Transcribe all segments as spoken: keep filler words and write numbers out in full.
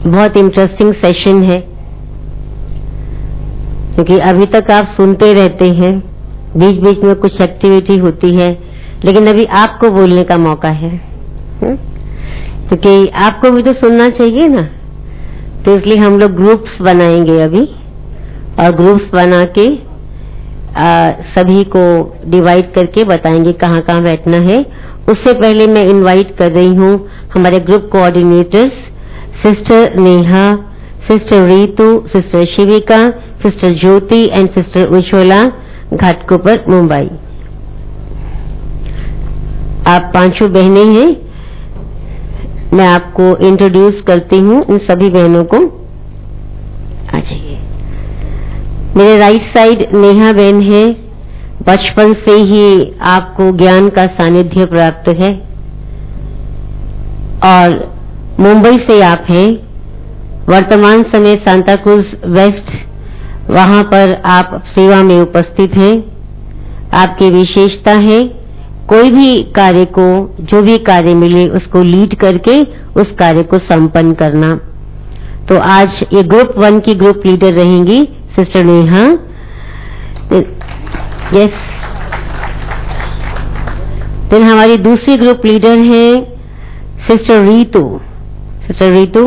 बहुत interesting session है, क्योंकि अभी तक आप सुनते रहते हैं, बीच बीच में कुछ एक्टिविटी होती है, लेकिन अभी आपको बोलने का मौका है, क्योंकि आपको भी तो सुनना चाहिए ना। तो इसलिए हम लोग ग्रुप्स बनाएंगे अभी, और ग्रुप्स बना के आ, सभी को डिवाइड करके बताएंगे कहाँ कहाँ बैठना है। उससे पहले मैं इनवाइट कर रही हूँ हमारे group coordinators, sister Neha, sister Ritu, sister Shivika, sister Jyoti and sister Ujjwala, Ghatkopar, Mumbai. आप पांचों बहनें हैं। मैं आपको इंट्रोड्यूस करती हूँ इन सभी बहनों को। आ जाइए। मेरे राइट साइड नेहा बहन है। बचपन से ही आपको ज्ञान का सानिध्य प्राप्त है, और मुंबई से आप हैं। वर्तमान समय सांता क्रूज वेस्ट, वहां पर आप सेवा में उपस्थित हैं। आपकी विशेषता है कोई भी कार्य को, जो भी कार्य मिले उसको लीड करके उस कार्य को संपन्न करना। तो आज ये ग्रुप वन की ग्रुप लीडर रहेंगी सिस्टर नेहा। यस। फिर हमारी दूसरी ग्रुप लीडर है सिस्टर रीतू। सिस्टर रीतू,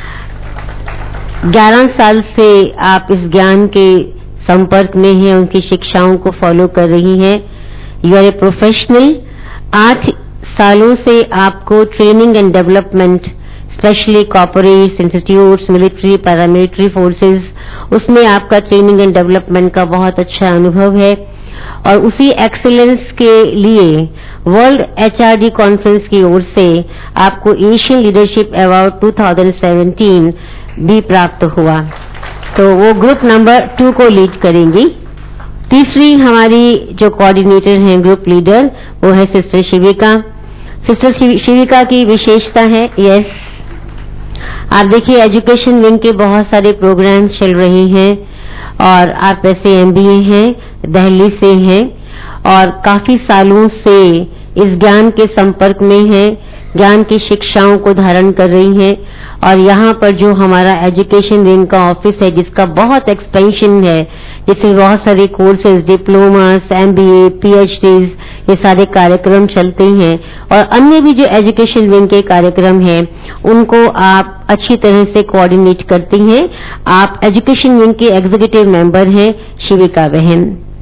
ग्यारह साल से आप इस ज्ञान के संपर्क में हैं, उनकी शिक्षाओं को फॉलो कर रही हैं। You are a professional. आठ सालों से आपको training and development, specially corporates, institutes, military, paramilitary forces, उसमें आपका ट्रेनिंग एंड डेवलपमेंट का बहुत अच्छा अनुभव है। और उसी एक्सीलेंस के लिए वर्ल्ड एचआरडी कॉन्फ्रेंस की ओर से आपको एशियन लीडरशिप अवार्ड दो हज़ार सत्रह भी प्राप्त हुआ। तो वो ग्रुप नंबर टू को लीड करेंगी। तीसरी हमारी जो कोऑर्डिनेटर हैं, ग्रुप लीडर, वो है सिस्टर शिविका। सिस्टर शिविका की विशेषता है, यस, आप देखिए एजुकेशन विंग के बहुत सारे प्रोग्राम्स चल रहे हैं, और आप वैसे एमबीए हैं, दिल्ली से हैं, और काफी सालों से इस ज्ञान के संपर्क में हैं, ज्ञान की शिक्षाओं को धारण कर रही हैं। और यहाँ पर जो हमारा एजुकेशन विंग का ऑफिस है, जिसका बहुत एक्सपेंशन है, जिसमें बहुत सारे कोर्सेज, डिप्लोमास, एमबीए, पीएचडीज, ये सारे कार्यक्रम चलते हैं, और अन्य भी जो एजुकेशन विंग के कार्यक्रम हैं उनको आप अच्छी तरह से कोऑर्डिनेट करती हैं। आप एजुकेशन विंग के एग्जीक्यूटिव मेंबर हैं, शिविका बहन।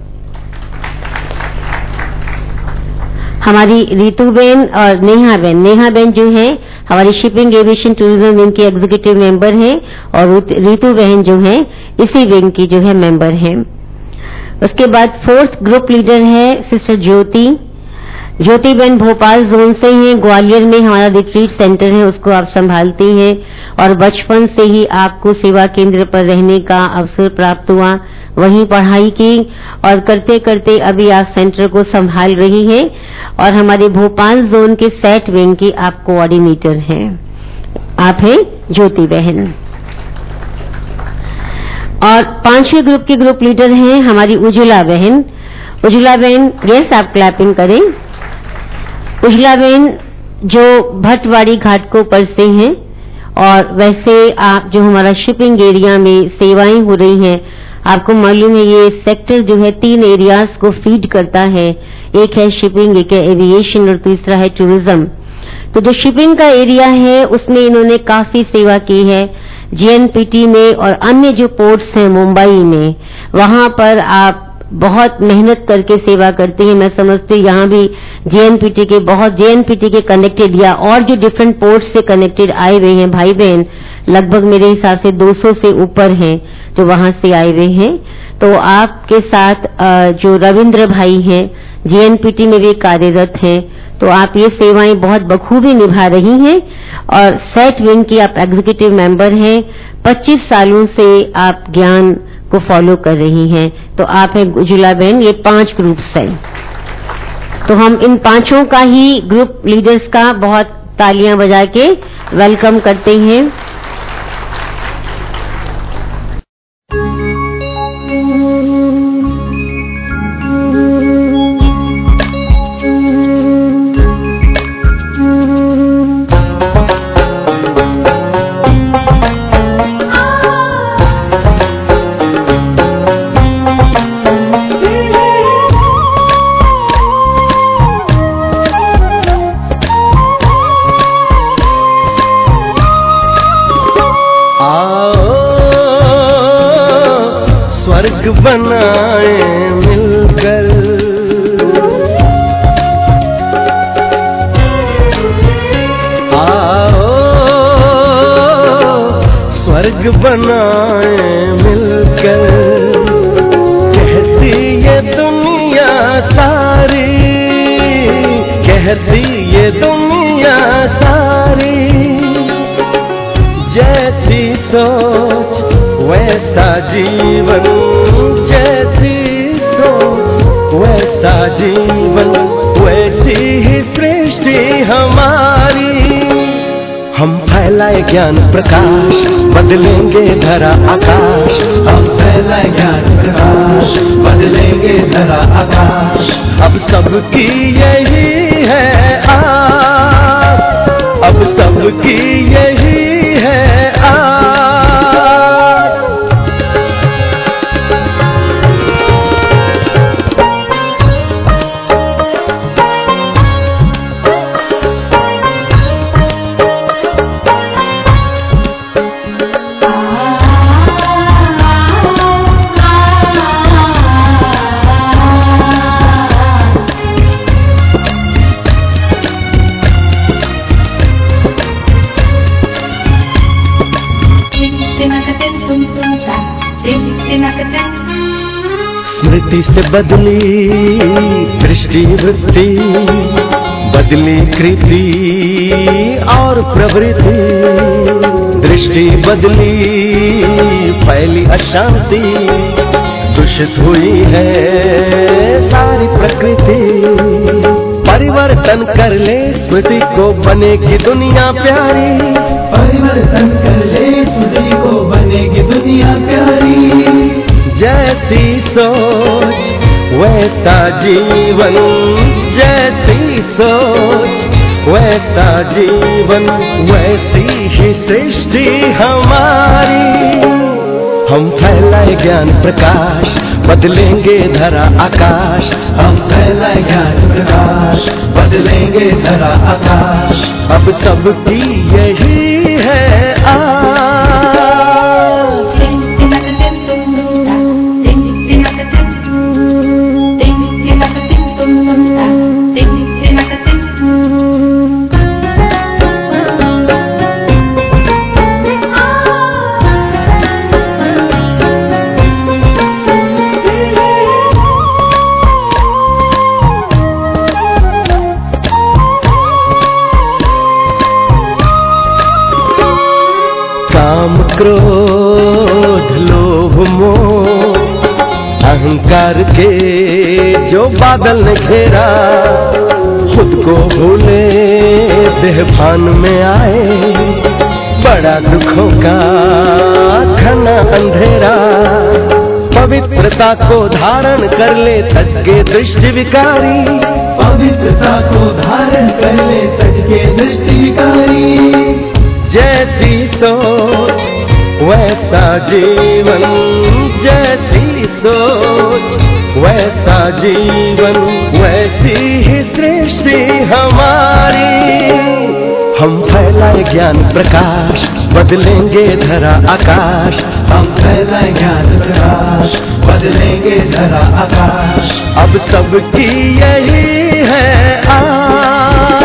हमारी रीतू बहन और नेहा बहन, नेहा बहन जो है हमारी शिपिंग एविएशन टूरिज्म विंग की एग्जीक्यूटिव मेंबर हैं, और रीतू बहन जो है इसी विंग की जो है मेंबर हैं। उसके बाद फोर्थ ग्रुप लीडर है सिस्टर ज्योति। ज्योति बहन भोपाल जोन से हैं, ग्वालियर में हमारा रिट्रीट सेंटर है, उसको आप संभालती हैं, और बचपन से ही आपको सेवा केंद्र पर रहने का अवसर प्राप्त हुआ, वहीं पढ़ाई की, और करते करते अभी आप सेंटर को संभाल रही हैं, और हमारे भोपाल जोन के सेट विंग की आप कोऑर्डिनेटर हैं। आप हैं ज्योति बहन। और पांचवें ग्रुप के ग्रुप लीडर हैं हमारी उज्ज्वला बहन। उज्ज्वला बहन, यस, आप क्लैपिंग करें। उज्ज्वला बहन जो भट्टवाड़ी घाटकोपर से हैं, और वैसे आप जो हमारा शिपिंग एरिया में सेवाएं हो रही हैं, आपको मालूम है ये सेक्टर जो है तीन एरियाज को फीड करता है, एक है शिपिंग, एक है एविएशन, और तीसरा है टूरिज्म। तो जो शिपिंग का एरिया है उसमें इन्होंने काफी सेवा की है, जीएनपीटी में और अन्य जो पोर्ट्स हैं मुंबई में, वहां पर आप बहुत मेहनत करके सेवा करती हैं। मैं समझती हूँ यहाँ भी जेएनपीटी के बहुत जेएनपीटी के कनेक्टेड या और जो डिफरेंट पोर्ट्स से कनेक्टेड आए हुए हैं भाई बहन, लगभग मेरे हिसाब से दो सौ से ऊपर हैं जो वहां से आए हुए हैं। तो आपके साथ जो रविंद्र भाई हैं जेएनपीटी में भी कार्यरत हैं, तो आप ये सेवाएं बहुत बखूबी निभा रही हैं, और सेट विंग की आप एग्जीक्यूटिव मेंबर हैं। पच्चीस सालों से आप ज्ञान को फॉलो कर रही हैं। तो आप हैं उज्ज्वला बहन। ये पांच ग्रुप्स हैं, तो हम इन पांचों का ही ग्रुप लीडर्स का बहुत तालियां बजा के वेलकम करते हैं। आओ स्वर्ग बनाए मिलकर, आओ स्वर्ग बनाए मिलकर। कहती ये दुनिया सारी, कहती ये दुनिया सारी, जैसी सोच वैसा जीवन, जैसी सोच वैसा जीवन, वैसी ही सृष्टि हमारी। हम फैलाए ज्ञान प्रकाश, बदलेंगे धरा आकाश। हम फैलाए ज्ञान प्रकाश, बदलेंगे धरा आकाश। अब सबकी यही है आस, अब सबकी यही है आस। स्मृति से बदली दृष्टि वृत्ति, बदली कृति और प्रवृत्ति। दृष्टि बदली फैली अशांति, दूषित हुई है सारी प्रकृति। परिवर्तन कर ले स्मृति को, बनेगी दुनिया प्यारी। परिवर्तन कर ले स्मृति को, बनेगी दुनिया प्यारी। जैसी सोच वैसा जीवन, जैसी सोच वैसा जीवन, वैसी ही सृष्टि हमारी। हम फैलाए ज्ञान प्रकाश, बदलेंगे धरा आकाश। हम फैलाए ज्ञान प्रकाश, बदलेंगे धरा आकाश। अब सबकी यही है आस। काम क्रोध लोभ मोह अहंकार के जो बादल ने घेरा, खुद को भूले देह भान में आए, बड़ा दुखों का घना अंधेरा। पवित्रता को धारण कर ले तज के दृष्टि विकारी, पवित्रता को धारण कर ले तज के दृष्टि विकारी। जैसी सोच वैसा जीवन, जैसी सोच वैसा जीवन, वैसी ही सृष्टि हमारी। हम फैलाए ज्ञान प्रकाश, बदलेंगे धरा आकाश। हम फैलाए ज्ञान प्रकाश, बदलेंगे धरा आकाश। अब सबकी यही है आस।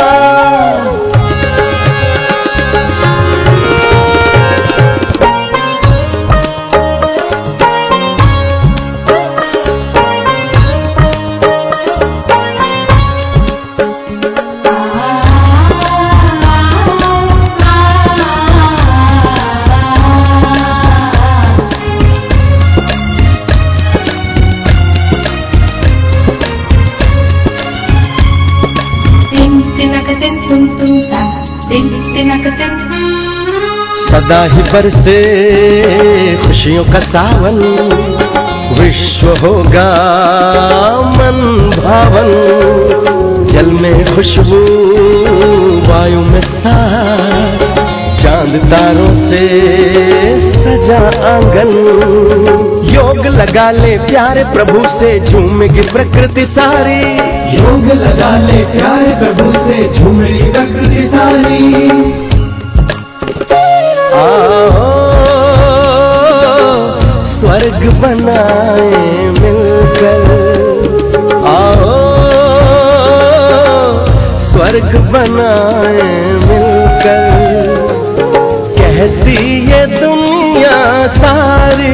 सदा ही बरसे खुशियों का सावन, विश्व होगा मन भावन। जल में खुशबू वायु में सांस, चांद तारों से सजा आंगन। योग लगा ले प्यारे प्रभु से, झूमेगी प्रकृति सारी। योग लगा ले प्यारे प्रभु से, झूमेगी प्रकृति सारी। आओ स्वर्ग बनाए मिलकर, आओ स्वर्ग बनाए मिलकर। कहती ये दुनिया सारी,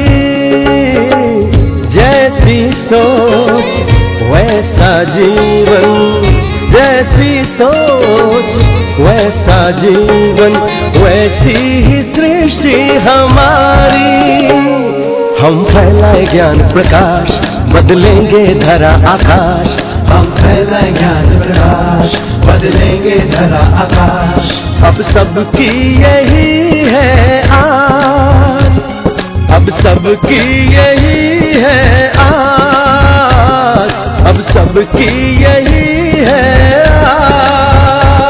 जैसी सोच वैसा जीवन, जैसी सोच वैसा जीवन, वैसी ही सृष्टि हमारी। हम फैलाए ज्ञान प्रकाश, बदलेंगे धरा आकाश। हम फैलाए ज्ञान प्रकाश, बदलेंगे धरा आकाश। अब सबकी यही है आस, अब सबकी यही है आस, अब सबकी यही है आस।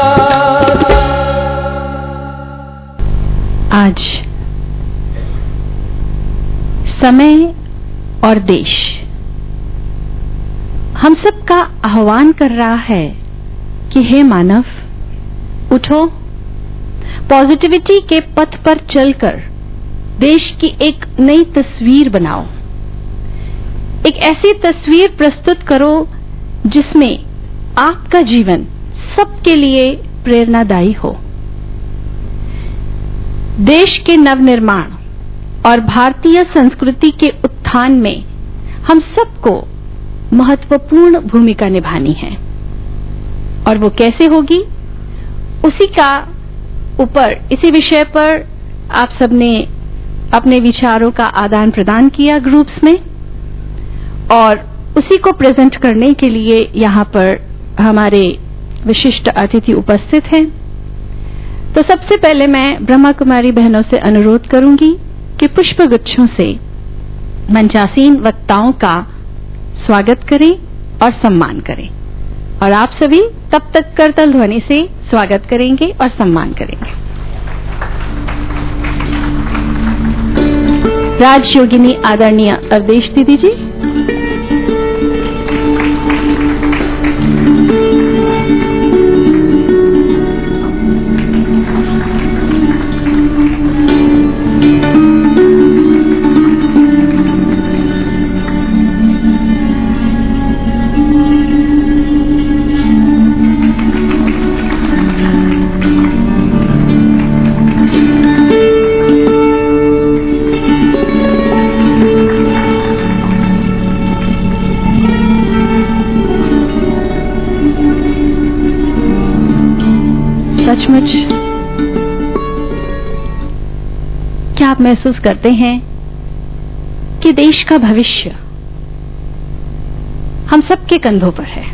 आज समय और देश हम सब का आह्वान कर रहा है कि हे मानव, उठो, पॉजिटिविटी के पथ पर चलकर देश की एक नई तस्वीर बनाओ। एक ऐसी तस्वीर प्रस्तुत करो जिसमें आपका जीवन सबके लिए प्रेरणादायी हो। देश के नवनिर्माण और भारतीय संस्कृति के उत्थान में हम सबको महत्वपूर्ण भूमिका निभानी है, और वो कैसे होगी, उसी का ऊपर इसी विषय पर आप सबने अपने विचारों का आदान प्रदान किया ग्रुप्स में, और उसी को प्रेजेंट करने के लिए यहाँ पर हमारे विशिष्ट अतिथि उपस्थित हैं। तो सबसे पहले मैं ब्रह्मा कुमारी बहनों से अनुरोध करूंगी कि पुष्प गुच्छों से मंचासीन वक्ताओं का स्वागत करें और सम्मान करें, और आप सभी तब तक करतल ध्वनि से स्वागत करेंगे और सम्मान करेंगे। राजयोगिनी आदरणीय अवधेश दीदी जी, सचमुच क्या आप महसूस करते हैं कि देश का भविष्य हम सबके कंधों पर है?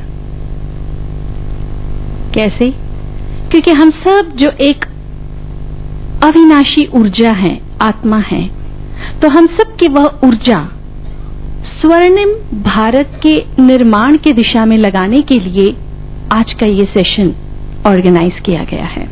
कैसे? क्योंकि हम सब जो एक अविनाशी ऊर्जा है, आत्मा है, तो हम सब की वह ऊर्जा स्वर्णिम भारत के निर्माण की दिशा में लगाने के लिए आज का ये सेशन ऑर्गेनाइज किया गया है।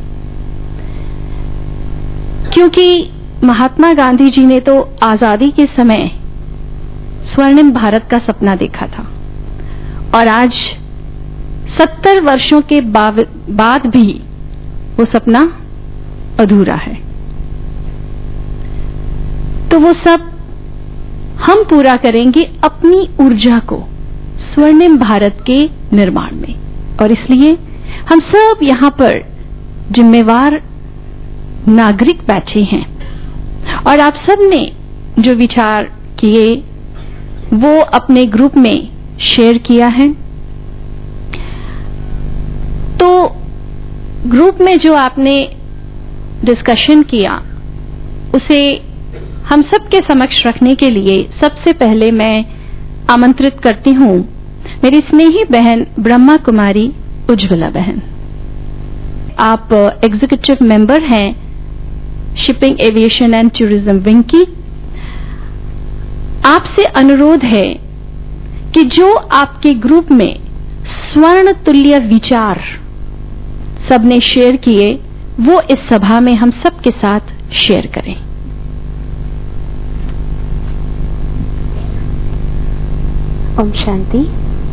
क्योंकि महात्मा गांधी जी ने तो आजादी के समय स्वर्णिम भारत का सपना देखा था, और आज सत्तर वर्षों के बाद भी वो सपना अधूरा है। तो वो सब हम पूरा करेंगे अपनी ऊर्जा को स्वर्णिम भारत के निर्माण में, और इसलिए हम सब यहाँ पर जिम्मेवार नागरिक बैठे हैं, और आप सब ने जो विचार किए वो अपने ग्रुप में शेयर किया है। तो ग्रुप में जो आपने डिस्कशन किया उसे हम सब के समक्ष रखने के लिए सबसे पहले मैं आमंत्रित करती हूँ मेरी स्नेही बहन ब्रह्मा कुमारी उज्ज्वला बहन। आप एग्जीक्यूटिव मेंबर हैं shipping aviation and tourism wing की। आपसे अनुरोध है कि जो आपके ग्रुप में स्वर्ण तुल्य विचार सबने शेयर किए वो इस सभा में हम सबके साथ शेयर करें। ओम शांति।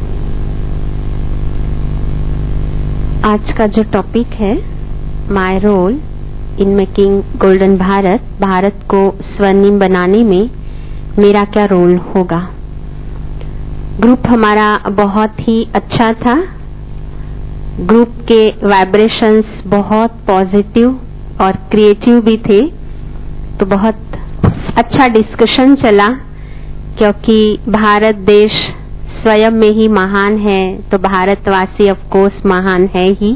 आज का जो टॉपिक है my role in making golden Bharat, Bharat को स्वर्णिम बनाने में मेरा क्या रोल होगा। ग्रुप हमारा बहुत ही अच्छा था। ग्रुप के वाइब्रेशंस बहुत पॉजिटिव और क्रिएटिव भी थे, तो बहुत अच्छा डिस्कशन चला, क्योंकि भारत देश स्वयं में ही महान है, तो भारतवासी ऑफ कोर्स महान है ही।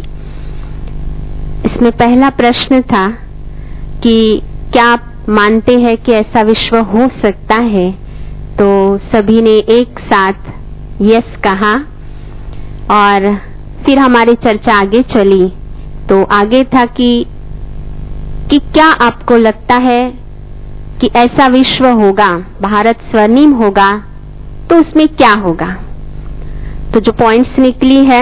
इसमें पहला प्रश्न था कि क्या आप मानते हैं कि ऐसा विश्व हो सकता है, तो सभी ने एक साथ यस कहा। और फिर हमारी चर्चा आगे चली, तो आगे था कि कि क्या आपको लगता है कि ऐसा विश्व होगा, भारत स्वर्णिम होगा, तो उसमें क्या होगा। तो जो पॉइंट्स निकली है,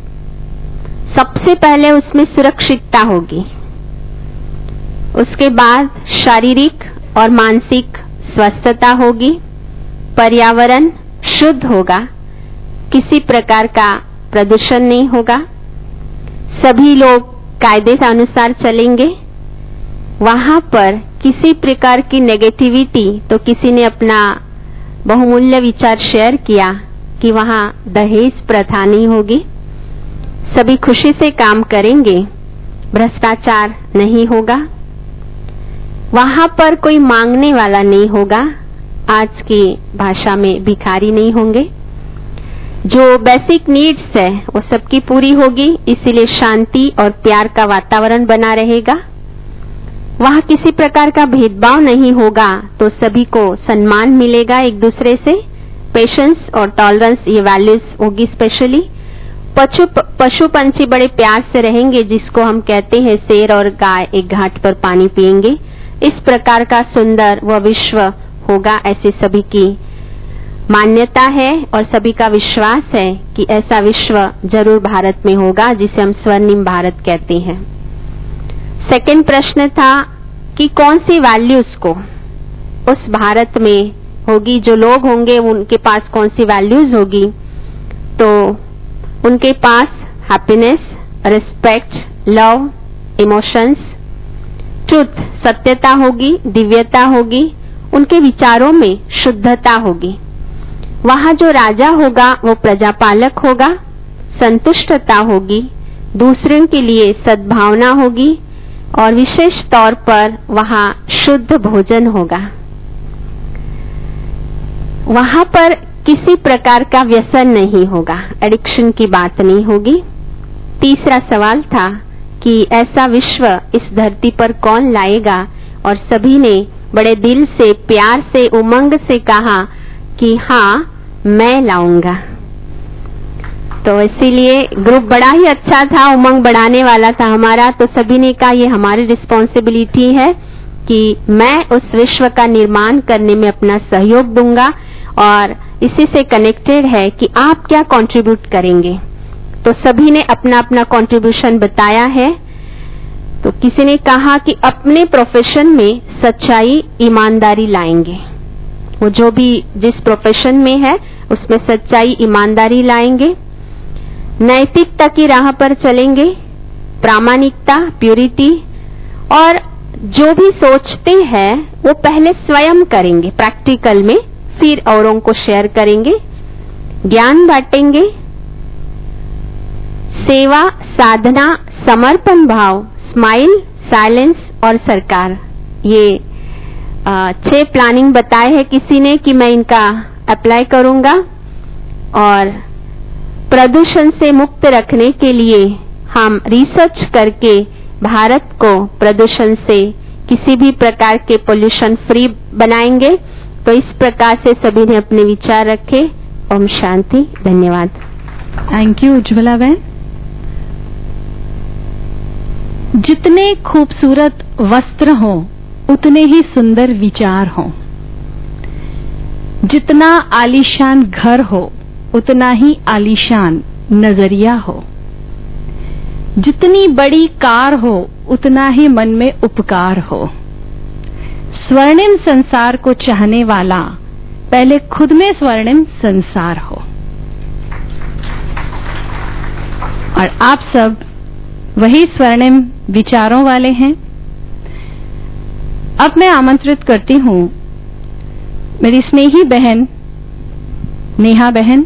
सबसे पहले उसमें सुरक्षितता होगी, उसके बाद शारीरिक और मानसिक स्वस्थता होगी, पर्यावरण शुद्ध होगा, किसी प्रकार का प्रदूषण नहीं होगा, सभी लोग कायदे के अनुसार चलेंगे, वहां पर किसी प्रकार की नेगेटिविटी, तो किसी ने अपना बहुमूल्य विचार शेयर किया कि वहां दहेज प्रथा नहीं होगी, सभी खुशी से काम करेंगे, भ्रष्टाचार नहीं होगा, वहां पर कोई मांगने वाला नहीं होगा, आज की भाषा में भिखारी नहीं होंगे, जो बेसिक नीड्स है वो सबकी पूरी होगी, इसीलिए शांति और प्यार का वातावरण बना रहेगा, वहां किसी प्रकार का भेदभाव नहीं होगा, तो सभी को सम्मान मिलेगा एक दूसरे से, पेशेंस और टॉलरेंस ये वैल्यूज होगी। स्पेशली पशु पशु पंछी बड़े प्यार से रहेंगे, जिसको हम कहते हैं शेर और गाय एक घाट पर पानी पिएंगे, इस प्रकार का सुंदर वह विश्व होगा, ऐसी सभी की मान्यता है और सभी का विश्वास है कि ऐसा विश्व जरूर भारत में होगा, जिसे हम स्वर्णिम भारत कहते हैं। सेकंड प्रश्न था कि कौन सी वैल्यूज को उस भारत में होगी, जो लोग होंगे उनके पास कौन सी वैल्यूज होगी, तो उनके पास happiness, respect, love, emotions, truth सत्यता होगी, दिव्यता होगी, उनके विचारों में शुद्धता होगी, वहां जो राजा होगा वो प्रजापालक होगा, संतुष्टता होगी, दूसरों के लिए सद्भावना होगी, और विशेष तौर पर वहां शुद्ध भोजन होगा, वहां पर किसी प्रकार का व्यसन नहीं होगा, एडिक्शन की बात नहीं होगी। तीसरा सवाल था कि ऐसा विश्व इस धरती पर कौन लाएगा, और सभी ने बड़े दिल से, प्यार से, उमंग से कहा कि हाँ मैं लाऊंगा। तो इसीलिए ग्रुप बड़ा ही अच्छा था, उमंग बढ़ाने वाला था हमारा, तो सभी ने कहा ये हमारी रिस्पॉन्सिबिलिटी है कि मैं उस विश्व का निर्माण करने में अपना सहयोग दूंगा, और इसी से कनेक्टेड है कि आप क्या कंट्रीब्यूट करेंगे। तो सभी ने अपना अपना कंट्रीब्यूशन बताया है। तो किसी ने कहा कि अपने प्रोफेशन में सच्चाई, ईमानदारी लाएंगे, वो जो भी जिस प्रोफेशन में है उसमें सच्चाई, ईमानदारी लाएंगे, नैतिकता की राह पर चलेंगे, प्रामाणिकता, प्यूरिटी, और जो भी सोचते हैं वो पहले स्वयं करेंगे प्रैक्टिकल में, फिर औरों को शेयर करेंगे, ज्ञान बांटेंगे, सेवा, साधना, समर्पण भाव, स्माइल, साइलेंस और सरकार, ये छह प्लानिंग बताए हैं किसी ने कि मैं इनका अप्लाई करूंगा। और प्रदूषण से मुक्त रखने के लिए हम रिसर्च करके भारत को प्रदूषण से, किसी भी प्रकार के पोल्यूशन फ्री बनाएंगे। तो इस प्रकार से सभी ने अपने विचार रखे। ओम शांति, धन्यवाद। थैंक यू उज्ज्वला बहन। जितने खूबसूरत वस्त्र हों उतने ही सुंदर विचार हों, जितना आलीशान घर हो उतना ही आलीशान नजरिया हो, जितनी बड़ी कार हो उतना ही मन में उपकार हो। स्वर्णिम संसार को चाहने वाला पहले खुद में स्वर्णिम संसार हो। और आप सब वही स्वर्णिम विचारों वाले हैं। अब मैं आमंत्रित करती हूं मेरी स्नेही बहन नेहा बहन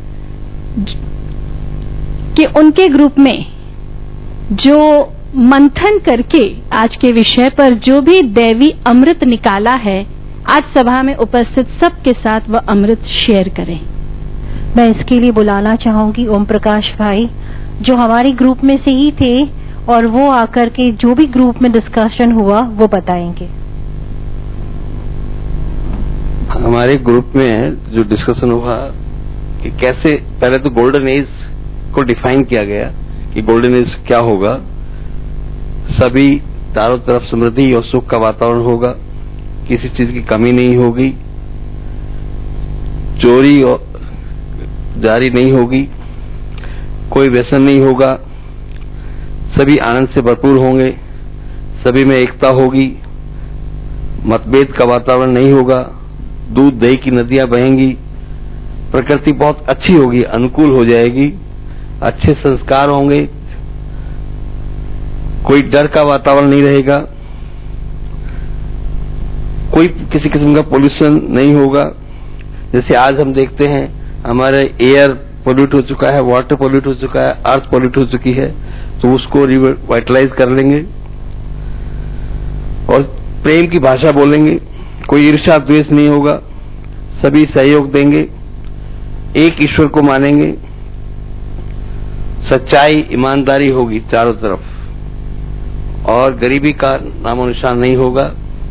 कि उनके ग्रुप में जो मंथन करके आज के विषय पर जो भी दैवी अमृत निकाला है, आज सभा में उपस्थित सबके साथ वह अमृत शेयर करें। मैं इसके लिए बुलाना चाहूंगी ओम प्रकाश भाई, जो हमारे ग्रुप में से ही थे, और वो आकर के जो भी ग्रुप में डिस्कशन हुआ वो बताएंगे। हमारे ग्रुप में जो डिस्कशन हुआ कि कैसे, पहले तो गोल्डन एज को डिफाइन किया गया कि गोल्डन एज क्या होगा। सभी चारों तरफ समृद्धि और सुख का वातावरण होगा, किसी चीज की कमी नहीं होगी, चोरी और जारी नहीं होगी, कोई व्यसन नहीं होगा, सभी आनंद से भरपूर होंगे, सभी में एकता होगी, मतभेद का वातावरण नहीं होगा, दूध दही की नदियां बहेंगी, प्रकृति बहुत अच्छी होगी, अनुकूल हो जाएगी, अच्छे संस्कार होंगे, कोई डर का वातावरण नहीं रहेगा, कोई किसी किस्म का पोल्यूशन नहीं होगा। जैसे आज हम देखते हैं हमारे एयर पोल्यूट हो चुका है, वाटर पोल्यूट हो चुका है, अर्थ पोल्यूट हो चुकी है, तो उसको रिवाइटलाइज कर लेंगे और प्रेम की भाषा बोलेंगे, कोई ईर्ष्या द्वेष नहीं होगा, सभी सहयोग देंगे, एक ईश्वर को मानेंगे, सच्चाई ईमानदारी होगी चारों तरफ, और गरीबी का नामो निशान नहीं होगा।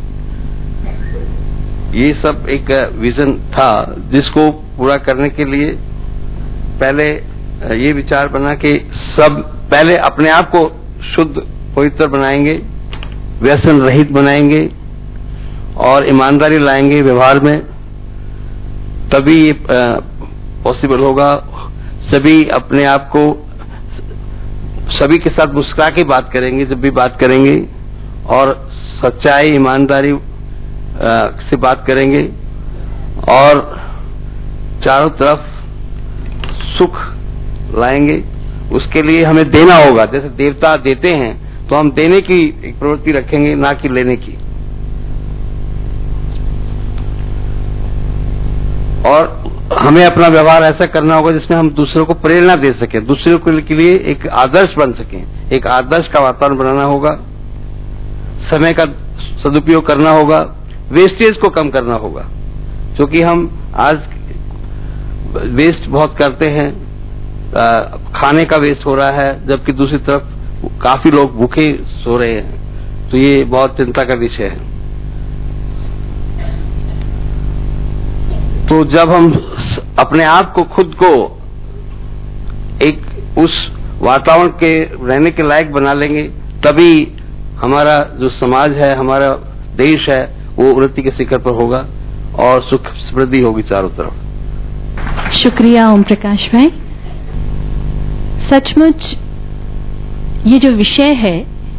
ये सब एक विजन था जिसको पूरा करने के लिए पहले ये विचार बना कि सब पहले अपने आप को शुद्ध पवित्र बनाएंगे, व्यसन रहित बनाएंगे और ईमानदारी लाएंगे व्यवहार में, तभी ये पॉसिबल होगा। सभी अपने आप को सभी के साथ मुस्कुरा के बात करेंगे जब भी बात करेंगे, और सच्चाई ईमानदारी से बात करेंगे, और चारों तरफ सुख लाएंगे। उसके लिए हमें देना होगा, जैसे देवता देते हैं तो हम देने की एक प्रवृत्ति रखेंगे, ना कि लेने की। और हमें अपना व्यवहार ऐसा करना होगा जिसमें हम दूसरों को प्रेरणा दे सकें, दूसरों के लिए एक आदर्श बन सकें, एक आदर्श का वातावरण बनाना होगा, समय का सदुपयोग करना होगा, वेस्टेज को कम करना होगा, क्योंकि हम आज वेस्ट बहुत करते हैं, आ, खाने का वेस्ट हो रहा है, जबकि दूसरी तरफ काफी लोग भूखे सो रहे हैं, तो ये बहुत चिंता का विषय है। तो जब हम अपने आप को खुद को एक उस वातावरण के रहने के लायक बना लेंगे, तभी हमारा जो समाज है, हमारा देश है, वो उन्नति के शिखर पर होगा और सुख समृद्धि होगी चारों तरफ। शुक्रिया ओम प्रकाश भाई। सचमुच ये जो विषय है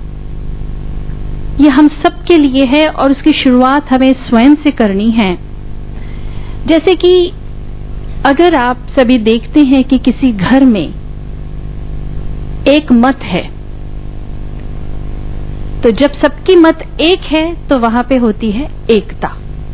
ये हम सब के लिए है, और उसकी शुरुआत हमें स्वयं से करनी है। जैसे कि अगर आप सभी देखते हैं कि किसी घर में एक मत है, तो जब सबकी मत एक है तो वहां पे होती है एकता।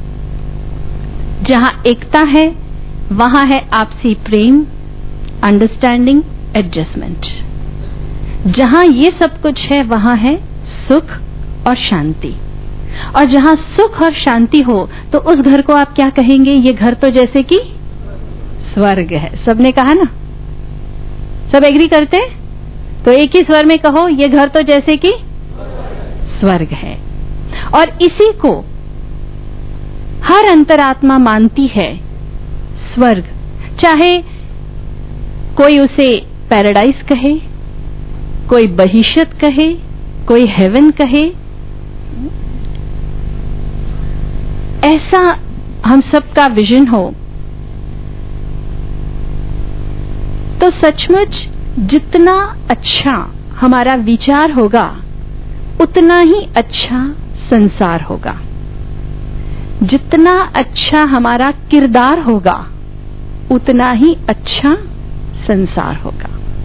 जहां एकता है वहां है आपसी प्रेम, अंडरस्टैंडिंग, एडजस्टमेंट। जहां ये सब कुछ है वहां है सुख और शांति। और जहां सुख और शांति हो तो उस घर को आप क्या कहेंगे? ये घर तो जैसे कि स्वर्ग है। सबने कहा ना? सब एग्री करते हैं? तो एक ही स्वर में कहो, ये घर तो जैसे कि स्वर्ग है। और इसी को हर अंतरात्मा मानती है स्वर्ग, चाहे कोई उसे पैराडाइज कहे, कोई बहिष्यत कहे, कोई हेवन कहे। ऐसा हम सबका विजन हो तो सचमुच जितना अच्छा हमारा विचार होगा उतना ही अच्छा संसार होगा, जितना अच्छा हमारा किरदार होगा उतना ही अच्छा संसार होगा।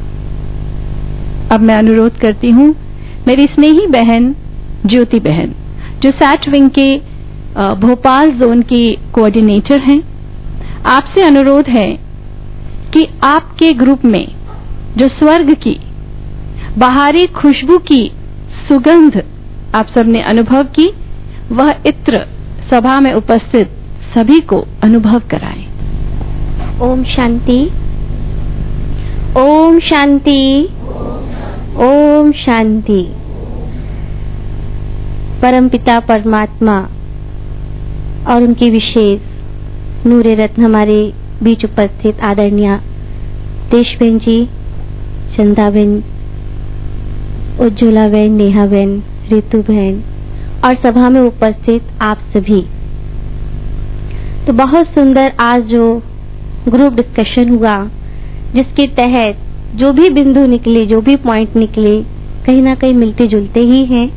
अब मैं अनुरोध करती हूं मेरी स्नेही बहन ज्योति बहन, जो सैट विंग के भोपाल जोन की कोऑर्डिनेटर हैं। आपसे अनुरोध है कि आपके ग्रुप में जो स्वर्ग की बाहरी खुशबू की सुगंध आप सबने अनुभव की, वह इत्र सभा में उपस्थित सभी को अनुभव कराएं। ओम शांति, ओम शांति, ओम शांति। परमपिता परमात्मा और उनकी विशेष नूरे रत्न हमारे बीच उपस्थित आदरणीय देश बहन जी, चंदा बहन, उज्ज्वला बहन, नेहा बहन, रितु बहन और सभा में उपस्थित आप सभी। तो बहुत सुंदर आज जो ग्रुप डिस्कशन हुआ, जिसके तहत जो भी बिंदु निकले, जो भी पॉइंट निकले, कहीं ना कहीं मिलते जुलते ही हैं।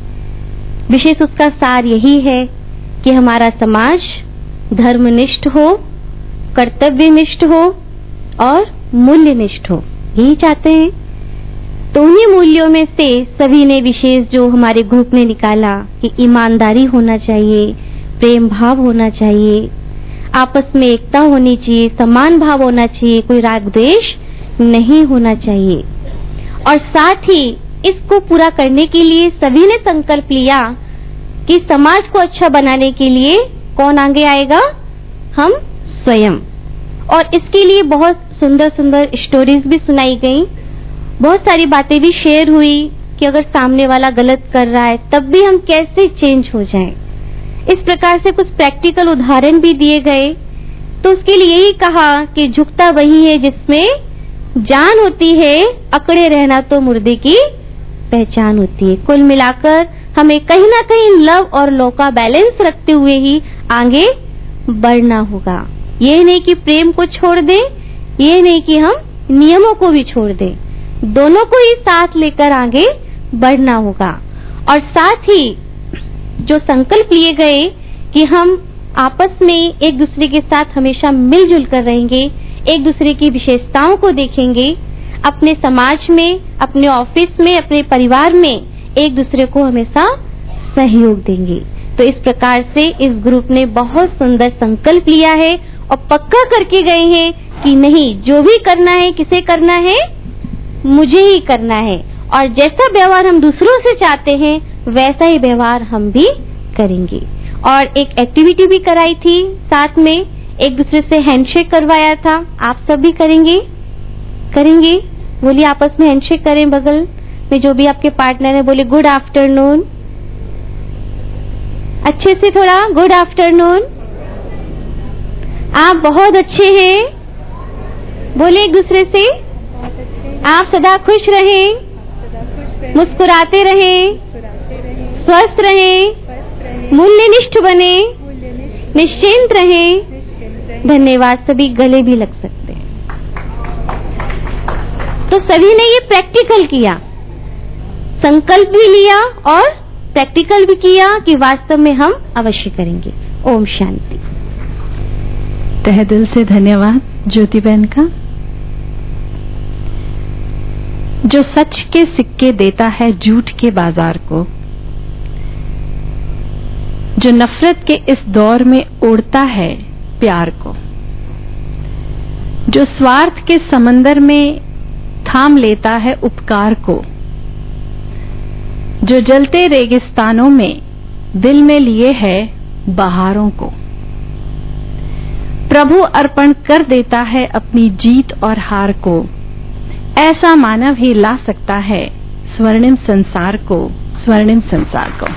विशेष उसका सार यही है कि हमारा समाज धर्मनिष्ठ हो, कर्तव्यनिष्ठ हो और मूल्यनिष्ठ हो, यही चाहते हैं। तो उन्हीं मूल्यों में से सभी ने विशेष जो हमारे ग्रुप ने निकाला कि ईमानदारी होना चाहिए, प्रेम भाव होना चाहिए, आपस में एकता होनी चाहिए, समान भाव होना चाहिए, कोई राग द्वेष नहीं होना चाहिए। और साथ ही इसको पूरा करने के लिए सभी ने संकल्प लिया कि समाज को अच्छा बनाने के लिए कौन आगे आएगा? हम स्वयं। और इसके लिए बहुत सुंदर सुंदर स्टोरीज भी सुनाई गई, बहुत सारी बातें भी शेयर हुई कि अगर सामने वाला गलत कर रहा है तब भी हम कैसे चेंज हो जाएं। इस प्रकार से कुछ प्रैक्टिकल उदाहरण भी दिए गए। तो उसके लिए यही कहा कि झुकता वही है जिसमें जान होती है, अकड़े रहना तो मुर्दे की पहचान होती है। कुल मिलाकर हमें कहीं ना कहीं लव और लॉ का बैलेंस रखते हुए ही आगे बढ़ना होगा। ये नहीं कि प्रेम को छोड़ दें, ये नहीं कि हम नियमों को भी छोड़ दें, दोनों को ही साथ लेकर आगे बढ़ना होगा। और साथ ही जो संकल्प लिए गए कि हम आपस में एक दूसरे के साथ हमेशा मिलजुल कर रहेंगे, एक दूसरे की विशेषताओं को देखेंगे, अपने समाज में, अपने ऑफिस में, अपने परिवार में एक दूसरे को हमेशा सहयोग देंगे। तो इस प्रकार से इस ग्रुप ने बहुत सुंदर संकल्प लिया है और पक्का करके गए हैं कि नहीं, जो भी करना है, किसे करना है? मुझे ही करना है। और जैसा व्यवहार हम दूसरों से चाहते हैं वैसा ही व्यवहार हम भी करेंगे। और एक एक्टिविटी भी कराई थी, साथ में एक दूसरे से हैंडशेक करवाया था। आप सब भी करेंगे? करेंगे? बोलिए, आपस में हैंडशेक करें। बगल में जो भी आपके पार्टनर है बोले गुड आफ्टरनून, अच्छे से थोड़ा गुड आफ्टरनून। आप बहुत अच्छे हैं, बोले एक दूसरे से। आप सदा खुश रहें, मुस्कुराते रहें, स्वस्थ रहें, मूल्यनिष्ठ बने, निश्चिंत रहें। धन्यवाद। सभी गले भी लग सकते हैं। तो सभी ने ये प्रैक्टिकल किया, संकल्प भी लिया और प्रैक्टिकल भी किया कि वास्तव में हम अवश्य करेंगे। ओम शांति। तहे दिल से धन्यवाद ज्योति बहन का। जो सच के सिक्के देता है झूठ के बाजार को, जो नफरत के इस दौर में ओढ़ता है प्यार को, जो स्वार्थ के समंदर में थाम लेता है उपकार को, जो जलते रेगिस्तानों में दिल में लिए है बहारों को, प्रभु अर्पण कर देता है अपनी जीत और हार को। ऐसा मानव ही ला सकता है स्वर्णिम संसार को, स्वर्णिम संसार को।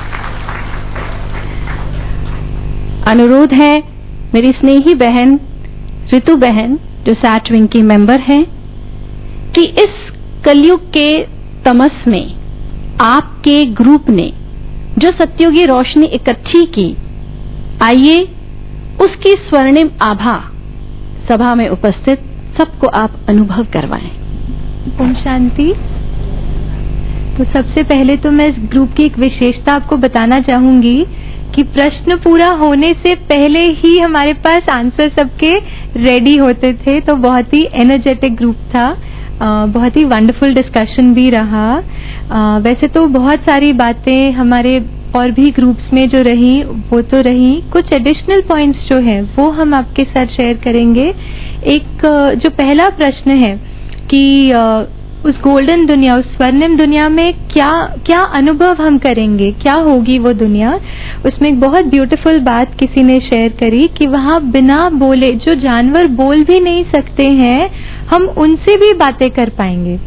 अनुरोध है मेरी स्नेही बहन रितु बहन, जो सैट विंग की मेंबर है, कि इस कलयुग के तमस में आपके ग्रुप ने जो सत्युगी रोशनी इकट्ठी की, आइए उसकी स्वर्णिम आभा सभा में उपस्थित सबको आप अनुभव करवाएं। ओम शांति। तो सबसे पहले तो मैं इस ग्रुप की एक विशेषता आपको बताना चाहूंगी कि प्रश्न पूरा होने से पहले ही हमारे पास आंसर सबके रेडी होते थे। तो बहुत ही एनर्जेटिक ग्रुप था, आ, बहुत ही वंडरफुल डिस्कशन भी रहा। आ, वैसे तो बहुत सारी बातें हमारे और भी ग्रुप्स में जो रही वो तो रही, कुछ एडिशनल पॉइंट्स जो हैं वो हम आपके साथ शेयर करेंगे। एक जो पहला प्रश्न है कि उस गोल्डन दुनिया, उस स्वर्णिम दुनिया में क्या क्या अनुभव हम करेंगे, क्या होगी वो दुनिया। उसमें एक बहुत ब्यूटीफुल बात किसी ने शेयर करी कि वहाँ बिना बोले, जो जानवर बोल भी नहीं सकते हैं, हम उनसे भी बातें कर पाएंगे।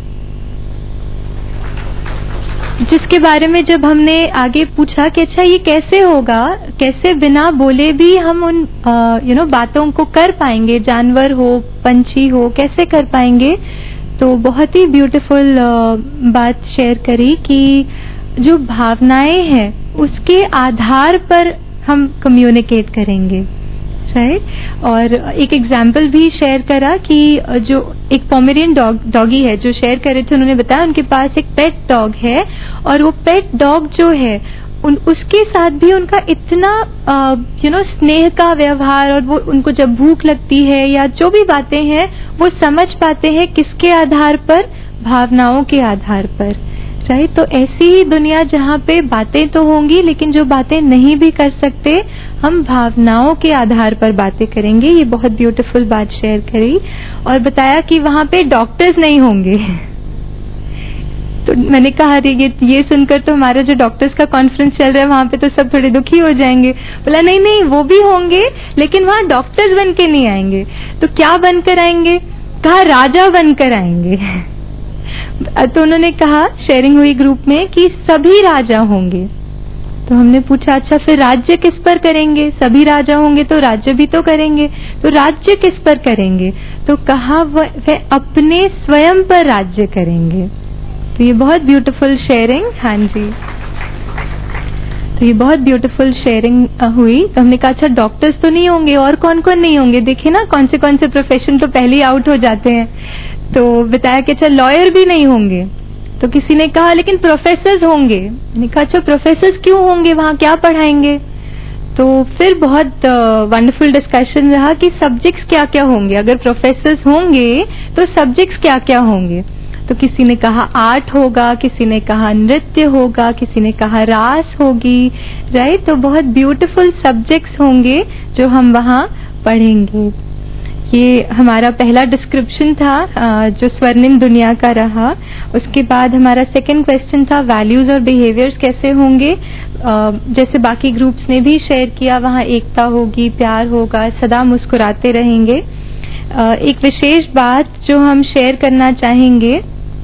जिसके बारे में जब हमने आगे पूछा कि अच्छा ये कैसे होगा, कैसे बिना बोले भी हम उन यू नो बातों को कर पाएंगे, जानवर हो, पंछी हो, कैसे कर पाएंगे। तो बहुत ही ब्यूटीफुल बात शेयर करी कि जो भावनाएं हैं उसके आधार पर हम कम्युनिकेट करेंगे, राइट। और एक एग्जाम्पल भी शेयर करा कि जो एक पोमेरियन डॉग डॉगी है जो शेयर कर रहे थे, उन्होंने बताया उनके पास एक पेट डॉग है और वो पेट डॉग जो है उन उसके साथ भी उनका इतना यू नो स्नेह का व्यवहार, और वो उनको जब भूख लगती है या जो भी बातें हैं वो समझ पाते हैं, किसके आधार पर, भावनाओं के आधार पर, राइट। तो ऐसी ही दुनिया जहाँ पे बातें तो होंगी लेकिन जो बातें नहीं भी कर सकते, हम भावनाओं के आधार पर बातें करेंगे। ये बहुत ब्यूटीफुल बात शेयर करी और बताया कि वहाँ पे डॉक्टर्स नहीं होंगे। तो मैंने कहा ये ये सुनकर तो हमारा जो डॉक्टर्स का कॉन्फ्रेंस चल रहा है वहाँ पे तो सब थोड़े दुखी हो जाएंगे। बोला नहीं नहीं वो भी होंगे लेकिन वहाँ डॉक्टर्स बन के नहीं आएंगे। तो क्या बनकर आएंगे? कहा राजा बनकर आएंगे। तो उन्होंने कहा, शेयरिंग हुई ग्रुप में कि सभी राजा होंगे। तो हमने पूछा अच्छा फिर राज्य किस पर करेंगे? सभी राजा होंगे तो राज्य भी तो करेंगे, तो राज्य किस पर करेंगे? तो कहा वह अपने स्वयं पर राज्य करेंगे। तो ये बहुत ब्यूटीफुल शेयरिंग, हाँ जी, तो ये बहुत ब्यूटीफुल शेयरिंग हुई। तो हमने कहा अच्छा डॉक्टर्स तो नहीं होंगे, और कौन कौन नहीं होंगे? देखिए ना कौन से कौन से प्रोफेशन तो पहले ही आउट हो जाते हैं। तो बताया कि अच्छा लॉयर भी नहीं होंगे। तो किसी ने कहा लेकिन प्रोफेसर्स होंगे। मैंने कहा अच्छा प्रोफेसर्स क्यों होंगे, वहाँ क्या पढ़ाएंगे? तो फिर बहुत वंडरफुल uh, डिस्कशन रहा कि सब्जेक्ट्स क्या क्या होंगे, अगर प्रोफेसर्स होंगे तो सब्जेक्ट्स क्या क्या होंगे। तो किसी ने कहा आर्ट होगा, किसी ने कहा नृत्य होगा, किसी ने कहा रास होगी, राइट। तो बहुत ब्यूटीफुल सब्जेक्ट्स होंगे जो हम वहाँ पढ़ेंगे। ये हमारा पहला डिस्क्रिप्शन था जो स्वर्णिम दुनिया का रहा। उसके बाद हमारा सेकंड क्वेश्चन था वैल्यूज और बिहेवियर्स कैसे होंगे। जैसे बाकी ग्रुप्स ने भी शेयर किया, वहाँ एकता होगी, प्यार होगा, सदा मुस्कुराते रहेंगे। एक विशेष बात जो हम शेयर करना चाहेंगे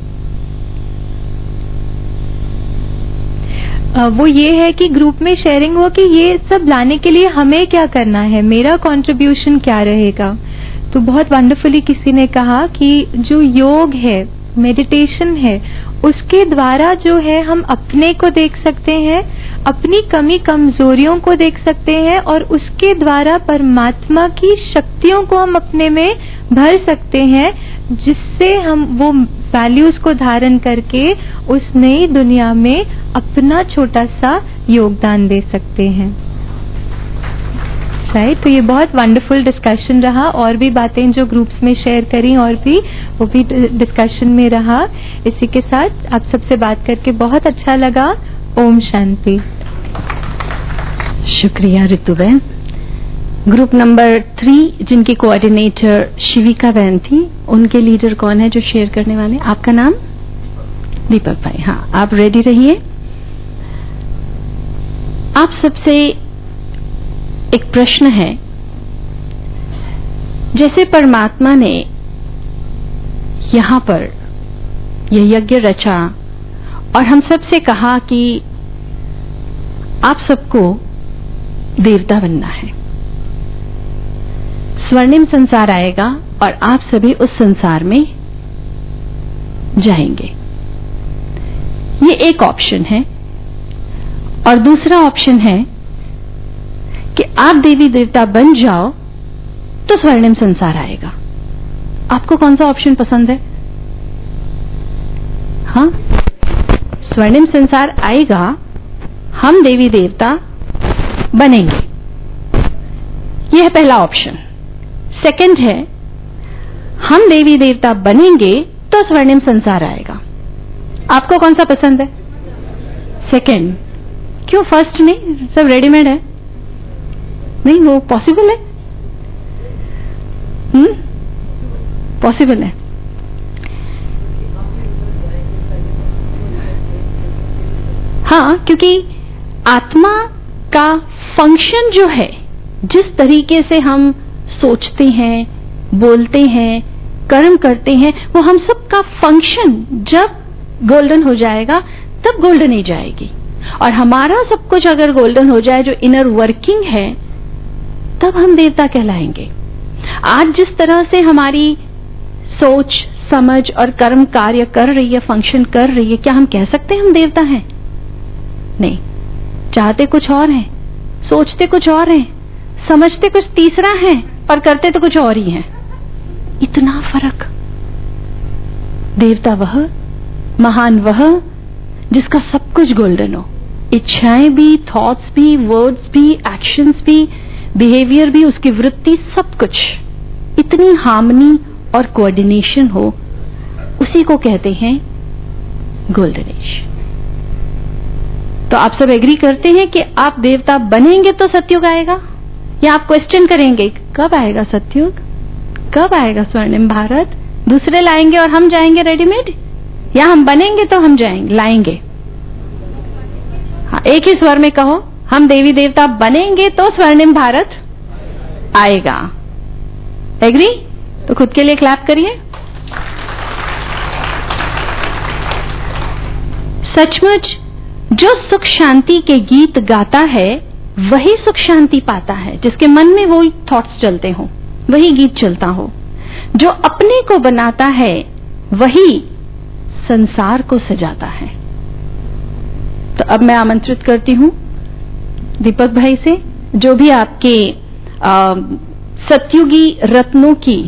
वो ये है कि ग्रुप में शेयरिंग हुआ कि ये सब लाने के लिए हमें क्या करना है, मेरा कंट्रीब्यूशन क्या रहेगा। तो बहुत वंडरफुली किसी ने कहा कि जो योग है, मेडिटेशन है, उसके द्वारा जो है हम अपने को देख सकते हैं, अपनी कमी कमजोरियों को देख सकते हैं, और उसके द्वारा परमात्मा की शक्तियों को हम अपने में भर सकते हैं, जिससे हम वो वैल्यूज को धारण करके उस नई दुनिया में अपना छोटा सा योगदान दे सकते हैं, राइट। तो ये बहुत वंडरफुल डिस्कशन रहा। और भी बातें जो ग्रुप्स में शेयर करी और भी वो भी डिस्कशन में रहा। इसी के साथ आप सबसे बात करके बहुत अच्छा लगा। ओम शांति। शुक्रिया रितु बहन। ग्रुप नंबर थ्री जिनकी कोऑर्डिनेटर शिविका बहन थी, उनके लीडर कौन है जो शेयर करने वाले? आपका नाम? दीपक भाई। हाँ, आप रेडी रहिए। आप सबसे एक प्रश्न है, जैसे परमात्मा ने यहाँ पर यह यज्ञ रचा और हम सबसे कहा कि आप सबको देवता बनना है, स्वर्णिम संसार आएगा और आप सभी उस संसार में जाएंगे। ये एक ऑप्शन है। और दूसरा ऑप्शन है कि आप देवी देवता बन जाओ तो स्वर्णिम संसार आएगा। आपको कौन सा ऑप्शन पसंद है? हाँ, स्वर्णिम संसार आएगा, हम देवी देवता बनेंगे, यह है पहला ऑप्शन। सेकंड है, हम देवी देवता बनेंगे तो स्वर्णिम संसार आएगा। आपको कौन सा पसंद है? सेकंड। क्यों फर्स्ट नहीं? सब रेडीमेड है? नहीं, वो पॉसिबल है? हम्म पॉसिबल है। हाँ, क्योंकि आत्मा का फंक्शन जो है, जिस तरीके से हम सोचते हैं, बोलते हैं, कर्म करते हैं, वो हम सब का फंक्शन जब गोल्डन हो जाएगा तब गोल्डन एज आएगी। और हमारा सब कुछ अगर गोल्डन हो जाए, जो इनर वर्किंग है, तब हम देवता कहलाएंगे। आज जिस तरह से हमारी सोच, समझ और कर्म कार्य कर रही है, फंक्शन कर रही है, क्या हम कह सकते हैं हम देवता हैं? नहीं। चाहते कुछ और हैं, सोचते कुछ और हैं, समझते कुछ तीसरा है और करते तो कुछ और ही हैं। इतना फर्क। देवता वह, महान वह जिसका सब कुछ गोल्डन हो, इच्छाएं भी, थॉट्स भी, वर्ड्स भी, एक्शंस भी, बिहेवियर भी, उसकी वृत्ति, सब कुछ इतनी हार्मनी और कोऑर्डिनेशन हो, उसी को कहते हैं गोल्डन एज। तो आप सब एग्री करते हैं कि आप देवता बनेंगे तो सतयुग आएगा? या आप क्वेश्चन करेंगे कब आएगा सतयुग, कब आएगा स्वर्णिम भारत? दूसरे लाएंगे और हम जाएंगे रेडीमेड, या हम बनेंगे तो हम जाएंगे लाएंगे? हाँ, एक ही स्वर में कहो, हम देवी देवता बनेंगे तो स्वर्णिम भारत आएगा। एग्री? तो खुद के लिए क्लैप करिए। सचमुच जो सुख शांति के गीत गाता है वही सुख शांति पाता है, जिसके मन में वो थॉट्स चलते हो, वही गीत चलता हो। जो अपने को बनाता है वही संसार को सजाता है। तो अब मैं आमंत्रित करती हूं दीपक भाई से, जो भी आपके आ, सतयुगी रत्नों की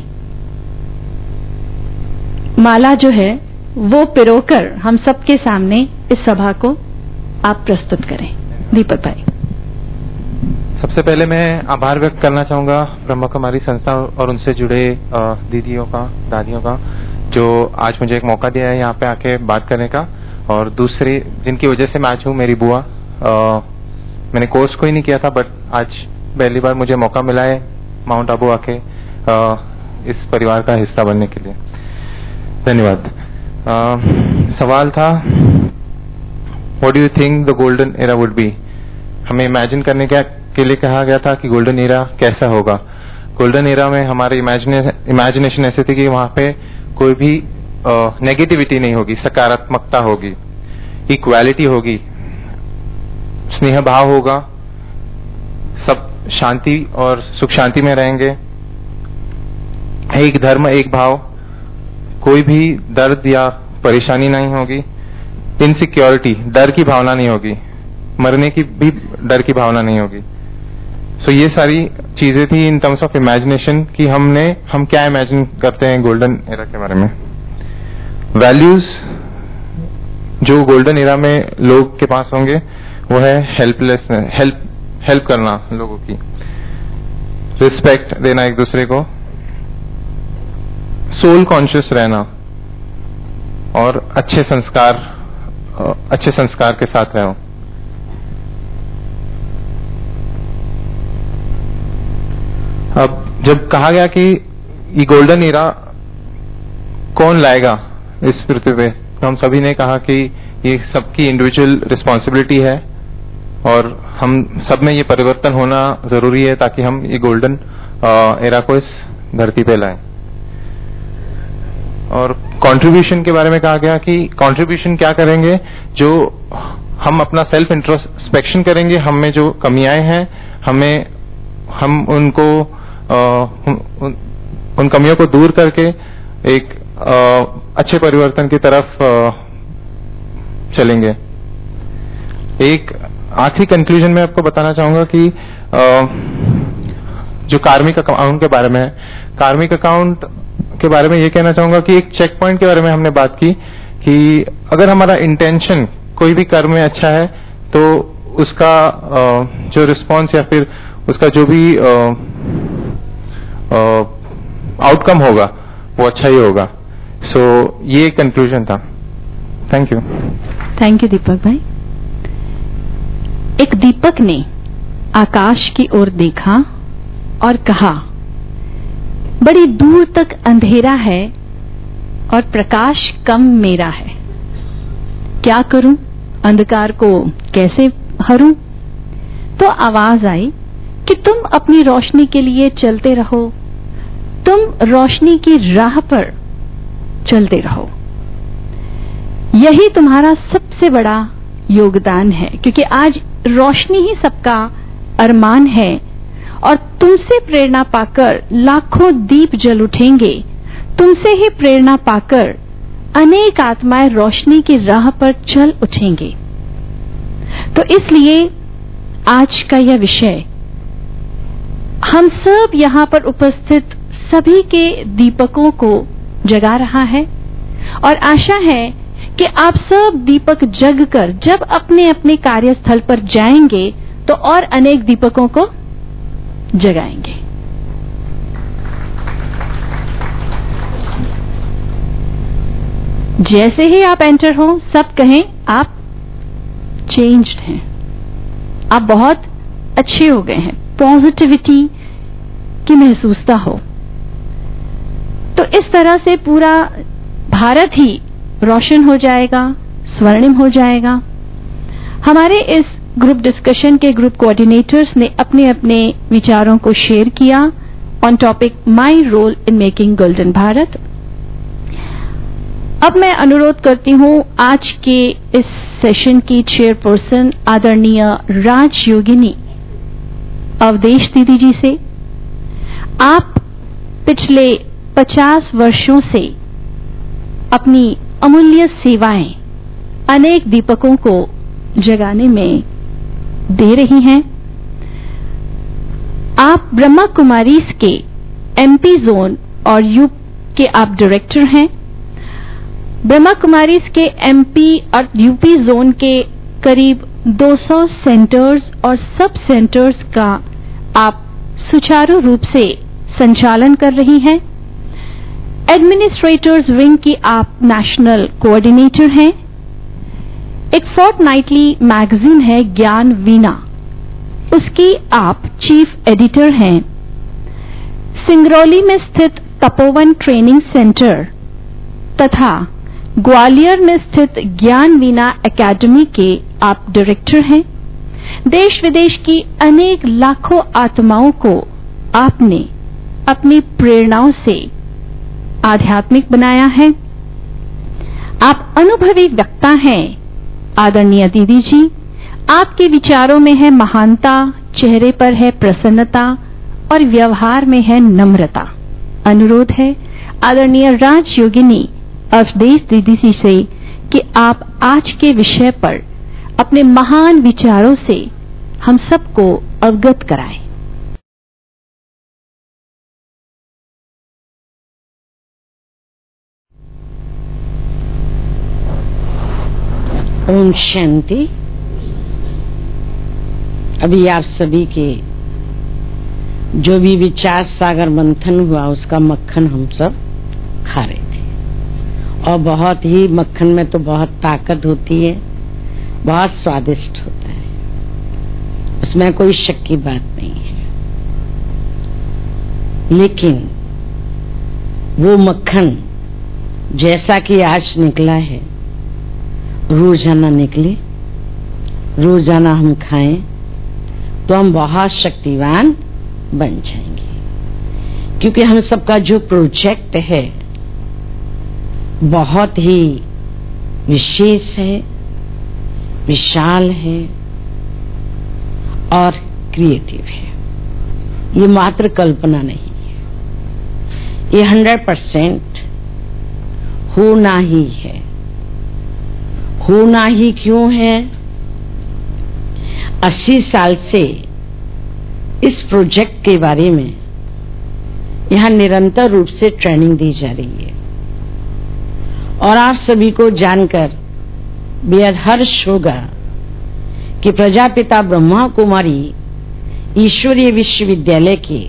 माला जो है वो पिरोकर हम सबके सामने इस सभा को आप प्रस्तुत करें। दीपक भाई। सबसे पहले मैं आभार व्यक्त करना चाहूंगा ब्रह्मा कुमारी संस्था और उनसे जुड़े दीदियों का, दादियों का, जो आज मुझे एक मौका दिया है यहाँ पे आके बात करने का। और दूसरी जिनकी वजह से मैं आज हूँ, मेरी बुआ। आ, मैंने कोर्स कोई नहीं किया था, बट आज पहली बार मुझे मौका मिला है माउंट आबू आके आ, इस परिवार का हिस्सा बनने के लिए। धन्यवाद। आ, सवाल था, what do you think the golden era would be? हमें इमेजिन करने का के लिए कहा गया था कि गोल्डन एरा कैसा होगा। गोल्डन एरा में हमारे इमेजिनेशन ऐसे थी कि वहां पे कोई भी नेगेटिविटी नहीं होगी, सकारात्मकता होगी, इक्वालिटी होगी, स्नेह भाव होगा, सब शांति और सुख शांति में रहेंगे, एक धर्म एक भाव, कोई भी दर्द या परेशानी नहीं होगी, इनसिक्योरिटी, डर की भावना नहीं होगी, मरने की भी डर की भावना नहीं होगी। सो so, ये सारी चीजें थी इन टर्म्स ऑफ इमेजिनेशन कि हमने हम क्या इमेजिन करते हैं गोल्डन एरा के बारे में। वैल्यूज जो गोल्डन एरा में लोग के पास होंगे वो है हेल्पलेस, हेल्प हेल्प करना लोगों की, रिस्पेक्ट देना एक दूसरे को, सोल कॉन्शियस रहना और अच्छे संस्कार अच्छे संस्कार के साथ रहो। अब जब कहा गया कि ये गोल्डन एरा कौन लाएगा इस पृथ्वी पे, तो हम सभी ने कहा कि ये सबकी इंडिविजुअल रिस्पॉन्सिबिलिटी है और हम सब में ये परिवर्तन होना जरूरी है ताकि हम ये गोल्डन एरा को इस धरती पे लाएं। और कंट्रीब्यूशन के बारे में कहा गया कि कंट्रीब्यूशन क्या करेंगे, जो हम अपना सेल्फ इंट्रोस्पेक्शन करेंगे, हम में जो कमियां हैं हमें हम उनको आ, उन, उन कमियों को दूर करके एक आ, अच्छे परिवर्तन की तरफ आ, चलेंगे। एक आखिरी कंक्लूजन में आपको बताना चाहूंगा कि आ, जो कार्मिक अकाउंट के बारे में है, कार्मिक अकाउंट के बारे में ये कहना चाहूंगा कि एक चेक पॉइंट के बारे में हमने बात की कि अगर हमारा इंटेंशन कोई भी कर्म में अच्छा है तो उसका जो रिस्पॉन्स या फिर उसका जो भी आउटकम होगा वो अच्छा ही होगा। सो so, ये कंक्लूजन था। Thank you. Thank you Deepak भाई। एक दीपक ने आकाश की ओर देखा और कहा, बड़ी दूर तक अंधेरा है और प्रकाश कम मेरा है, क्या करूं, अंधकार को कैसे हरूं? तो आवाज आई कि तुम अपनी रोशनी के लिए चलते रहो, तुम रोशनी की राह पर चलते रहो। यही तुम्हारा सबसे बड़ा योगदान है, क्योंकि आज रोशनी ही सबका अरमान है और तुमसे प्रेरणा पाकर लाखों दीप जल उठेंगे, तुमसे ही प्रेरणा पाकर अनेक आत्माएं रोशनी की राह पर चल उठेंगे। तो इसलिए आज का यह विषय हम सब यहाँ पर उपस्थित सभी के दीपकों को जगा रहा है और आशा है कि आप सब दीपक जगकर जब अपने अपने कार्यस्थल पर जाएंगे तो और अनेक दीपकों को जगाएंगे। जैसे ही आप एंटर हो, सब कहें आप चेंज्ड हैं, आप बहुत अच्छे हो गए हैं, पॉजिटिविटी की महसूसता हो। तो इस तरह से पूरा भारत ही रोशन हो जाएगा, स्वर्णिम हो जाएगा। हमारे इस ग्रुप डिस्कशन के ग्रुप कोऑर्डिनेटर्स ने अपने अपने विचारों को शेयर किया on topic my role in making golden Bharat. अब मैं अनुरोध करती हूं आज के इस सेशन की चेयरपर्सन आदरणीय राज योगिनी अवधेश दीदी जी से। आप पिछले पचास वर्षों से अपनी अमूल्य सेवाएं अनेक दीपकों को जगाने में दे रही हैं। आप ब्रह्मा कुमारीज के एमपी जोन और यूप के आप डायरेक्टर हैं। ब्रह्मा कुमारीज के एमपी और यूपी जोन के करीब दो सौ सेंटर्स और सब सेंटर्स का आप सुचारू रूप से संचालन कर रही हैं। एडमिनिस्ट्रेटर्स विंग की आप नेशनल कोऑर्डिनेटर हैं। एक फोर्टनाइटली मैगजीन है ज्ञान वीणा, उसकी आप चीफ एडिटर हैं। सिंगरौली में स्थित तपोवन ट्रेनिंग सेंटर तथा ग्वालियर में स्थित ज्ञान वीणा एकेडमी के आप डायरेक्टर हैं। देश विदेश की अनेक लाखों आत्माओं को आपने अपनी प्रेरणाओं से आध्यात्मिक बनाया है। आप अनुभवी वक्ता हैं आदरणीय दीदी जी। आपके विचारों में है महानता, चेहरे पर है प्रसन्नता और व्यवहार में है नम्रता। अनुरोध है आदरणीय राज योगिनी अवधेश दीदी जी से कि आप आज के विषय पर अपने महान विचारों से हम सबको अवगत कराएं। ओम शांति। अभी आप सभी के जो भी विचार सागर मंथन हुआ उसका मक्खन हम सब खा रहे थे और बहुत ही मक्खन में तो बहुत ताकत होती है, बहुत स्वादिष्ट होता है, उसमें कोई शक की बात नहीं है। लेकिन वो मक्खन जैसा कि आज निकला है रोजाना निकले, रोजाना हम खाएं तो हम बहुत शक्तिवान बन जाएंगे। क्योंकि हम सबका जो प्रोजेक्ट है बहुत ही विशेष है, विशाल है और क्रिएटिव है। ये मात्र कल्पना नहीं है, ये हंड्रेड परसेंट होना ही है। होना ही क्यों है? अस्सी साल से इस प्रोजेक्ट के बारे में यहाँ निरंतर रूप से ट्रेनिंग दी जा रही है और आप सभी को जानकर बेहद हर्ष होगा कि प्रजापिता ब्रह्मा कुमारी ईश्वरीय विश्वविद्यालय के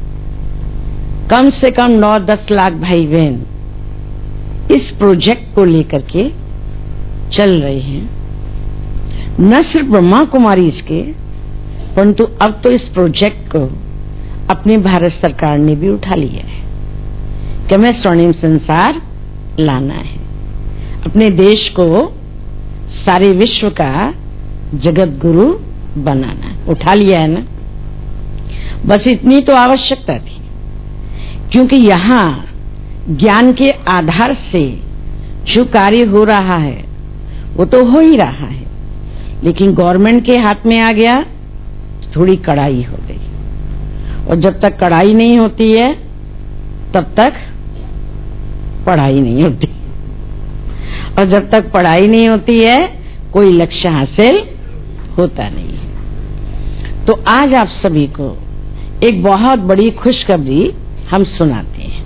कम से कम नौ दस लाख भाई बहन इस प्रोजेक्ट को लेकर के चल रहे हैं न सिर्फ ब्रह्मा कुमारी इसके, परंतु अब तो इस प्रोजेक्ट को अपनी भारत सरकार ने भी उठा लिया है कि हमें स्वर्णिम संसार लाना है, अपने देश को सारे विश्व का जगत गुरु बनाना है। उठा लिया है ना, बस इतनी तो आवश्यकता थी, क्योंकि यहाँ ज्ञान के आधार से जो कार्य हो रहा है वो तो हो ही रहा है, लेकिन गवर्नमेंट के हाथ में आ गया थोड़ी कड़ाई हो गई, और जब तक कड़ाई नहीं होती है तब तक पढ़ाई नहीं होती, और जब तक पढ़ाई नहीं होती है कोई लक्ष्य हासिल होता नहीं है। तो आज आप सभी को एक बहुत बड़ी खुशखबरी हम सुनाते हैं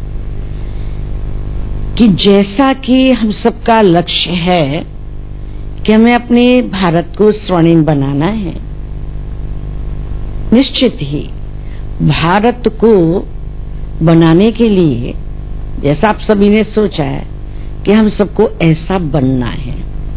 कि जैसा कि हम सबका लक्ष्य है कि हमें अपने भारत को स्वर्णिम बनाना है, निश्चित ही भारत को बनाने के लिए जैसा आप सभी ने सोचा है कि हम सबको ऐसा बनना है,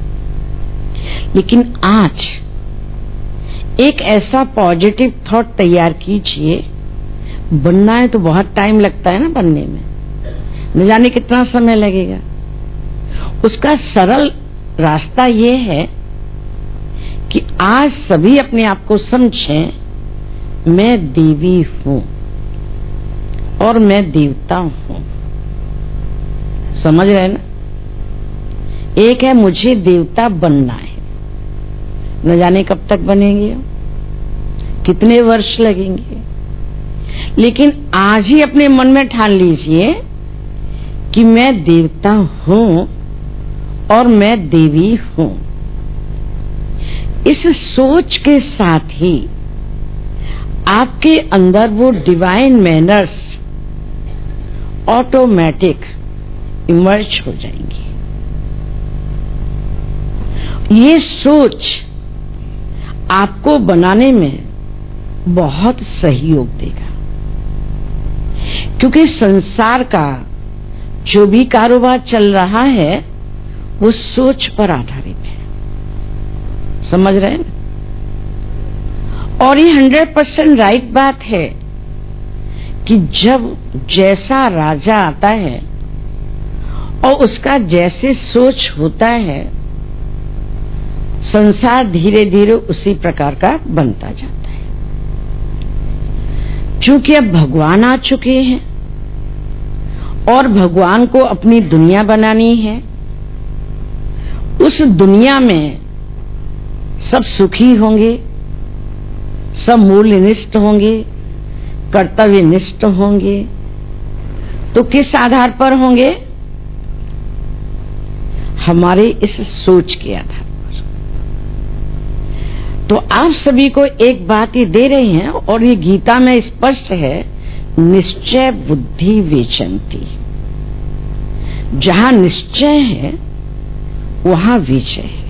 लेकिन आज एक ऐसा पॉजिटिव थॉट तैयार कीजिए। बनना है तो बहुत टाइम लगता है ना बनने में, न जाने कितना समय लगेगा। उसका सरल रास्ता ये है कि आज सभी अपने आप को समझें, मैं देवी हूं और मैं देवता हूं। समझ रहे ना? एक है मुझे देवता बनना है, न जाने कब तक बनेंगे, कितने वर्ष लगेंगे, लेकिन आज ही अपने मन में ठान लीजिए कि मैं देवता हूं और मैं देवी हूं। इस सोच के साथ ही आपके अंदर वो डिवाइन मैनर्स ऑटोमेटिक इमर्ज हो जाएंगी। ये सोच आपको बनाने में बहुत सहयोग देगा, क्योंकि संसार का जो भी कारोबार चल रहा है वो सोच पर आधारित है। समझ रहे हैं? और ये हंड्रेड परसेंट राइट बात है कि जब जैसा राजा आता है और उसका जैसे सोच होता है, संसार धीरे धीरे उसी प्रकार का बनता जाता है। चूंकि अब भगवान आ चुके हैं और भगवान को अपनी दुनिया बनानी है, उस दुनिया में सब सुखी होंगे, सब मूल्यनिष्ठ होंगे, कर्तव्यनिष्ठ होंगे, तो किस आधार पर होंगे? हमारे इस सोच के आधार पर। तो आप सभी को एक बात ये दे रहे हैं, और ये गीता में स्पष्ट है, निश्चय बुद्धि विचंती। जहां निश्चय है वहां विजय है,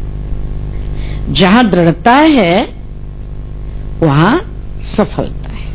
जहां दृढ़ता है वहां सफलता है।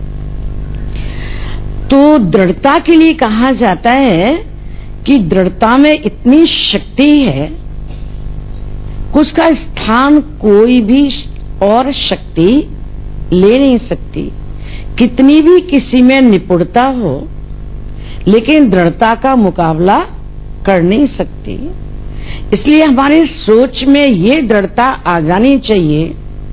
तो दृढ़ता के लिए कहा जाता है कि दृढ़ता में इतनी शक्ति है कि उसका स्थान कोई भी और शक्ति ले नहीं सकती। कितनी भी किसी में निपुणता हो, लेकिन दृढ़ता का मुकाबला कर नहीं सकती। इसलिए हमारे सोच में ये दृढ़ता आ जानी चाहिए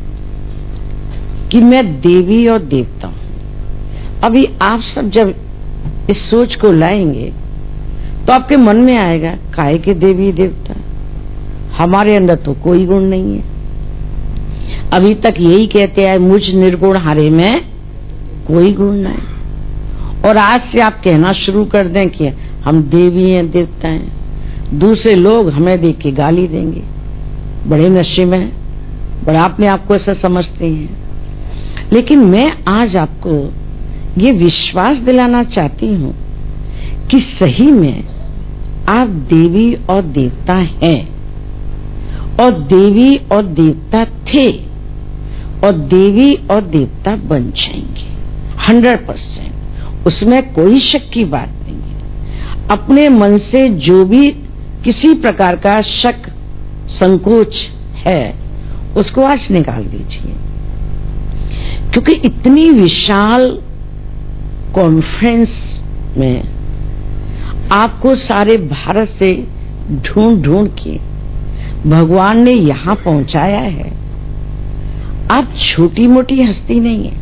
कि मैं देवी और देवता हूं। अभी आप सब जब इस सोच को लाएंगे तो आपके मन में आएगा, काहे के देवी देवता, हमारे अंदर तो कोई गुण नहीं है। अभी तक यही कहते आए, मुझ निर्गुण हारे में कोई गुण नहीं। और आज से आप कहना शुरू कर दें कि हम देवी हैं, देवता हैं, दूसरे लोग हमें देख के गाली देंगे, बड़े नशे में हैं, बड़ा अपने आप को ऐसा समझते हैं। लेकिन मैं आज आपको ये विश्वास दिलाना चाहती हूँ कि सही में आप देवी और देवता हैं, और देवी और देवता थे, और देवी और देवता बन जाएंगे हंड्रेड परसेंट। उसमें कोई शक की बात नहीं है। अपने मन से जो भी किसी प्रकार का शक संकोच है उसको आज निकाल दीजिए, क्योंकि इतनी विशाल कॉन्फ्रेंस में आपको सारे भारत से ढूंढ ढूंढ के भगवान ने यहां पहुंचाया है। आप छोटी मोटी हस्ती नहीं है।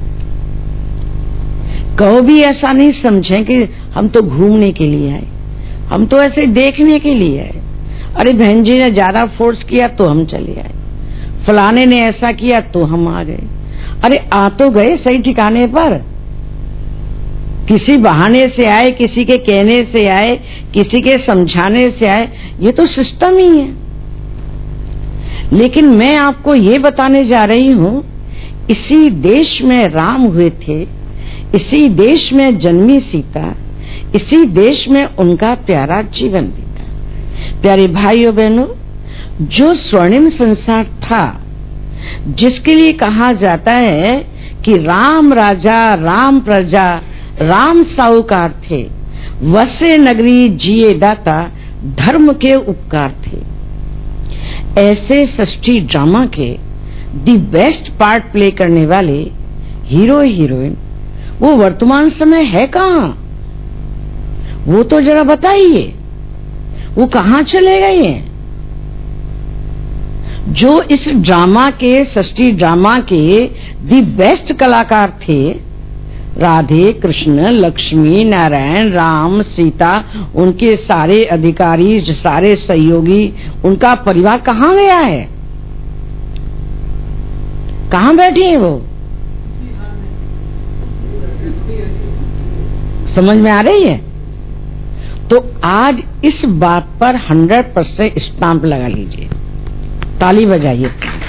कहो भी ऐसा नहीं समझें कि हम तो घूमने के लिए आए, हम तो ऐसे देखने के लिए आए। अरे बहन जी ने ज्यादा फोर्स किया तो हम चले आए, फलाने ने ऐसा किया तो हम आ गए। अरे आ तो गए सही ठिकाने पर, किसी बहाने से आए, किसी के कहने से आए, किसी के समझाने से आए, ये तो सिस्टम ही है। लेकिन मैं आपको ये बताने जा रही हूं, इसी देश में राम हुए थे, इसी देश में जन्मी सीता, इसी देश में उनका प्यारा जीवन बीता। प्यारे भाइयों बहनों, जो स्वर्णिम संसार था, जिसके लिए कहा जाता है कि राम राजा राम प्रजा राम साहूकार थे, वसे नगरी जिए दाता धर्म के उपकार थे, ऐसे सृष्टि ड्रामा के दी बेस्ट पार्ट प्ले करने वाले हीरो हीरोइन वो वर्तमान समय है कहाँ? वो तो जरा बताइए, वो कहाँ चले गए हैं? जो इस ड्रामा के, सृष्टि ड्रामा के दी बेस्ट कलाकार थे, राधे कृष्ण लक्ष्मी नारायण राम सीता, उनके सारे अधिकारी, सारे सहयोगी, उनका परिवार कहाँ गया है? कहाँ बैठे हैं वो? समझ में आ रही है? तो आज इस बात पर हंड्रेड परसेंट स्टाम्प लगा लीजिए, ताली बजाइए।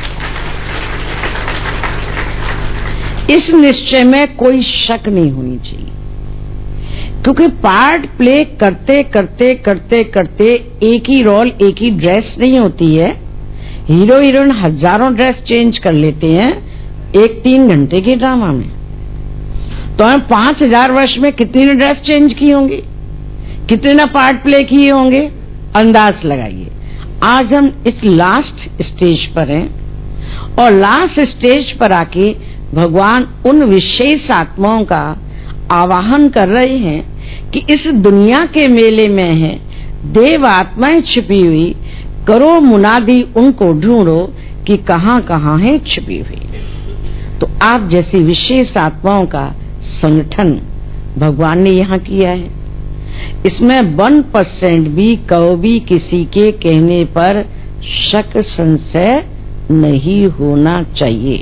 इस निश्चय में कोई शक नहीं होनी चाहिए, क्योंकि पार्ट प्ले करते करते करते करते एक ही रोल, एक ही ड्रेस नहीं होती है। हीरो हीरोइन हजारों ड्रेस चेंज कर लेते हैं एक तीन घंटे के ड्रामा में। तो हम पांच हजार वर्ष में कितनी ड्रेस चेंज की होंगी, कितने पार्ट प्ले किए होंगे, अंदाज लगाइए। आज हम इस लास्ट स्टेज पर हैं, और लास्ट स्टेज पर आके भगवान उन विशेष आत्माओं का आवाहन कर रहे हैं कि इस दुनिया के मेले में है देव आत्माएं छिपी हुई, करो मुनादी उनको ढूंढो कि कहां कहां है छिपी हुई। तो आप जैसी विशेष आत्माओं का संगठन भगवान ने यहाँ किया है। इसमें वन परसेंट भी कहो भी किसी के कहने पर शक संशय नहीं होना चाहिए।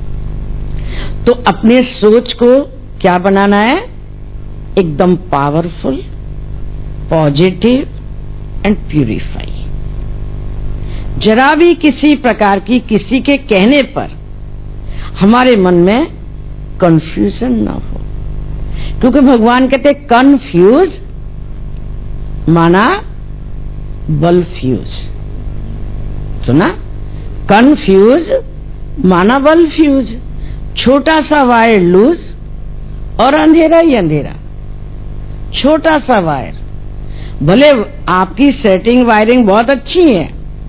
तो अपने सोच को क्या बनाना है? एकदम पावरफुल, पॉजिटिव एंड प्यूरिफाई। जरा भी किसी प्रकार की किसी के कहने पर हमारे मन में कंफ्यूजन ना हो, क्योंकि भगवान कहते कंफ्यूज माना बलफ्यूज। सुना? कंफ्यूज माना बलफ्यूज। छोटा सा वायर लूज और अंधेरा ही अंधेरा। छोटा सा वायर, भले आपकी सेटिंग वायरिंग बहुत अच्छी है,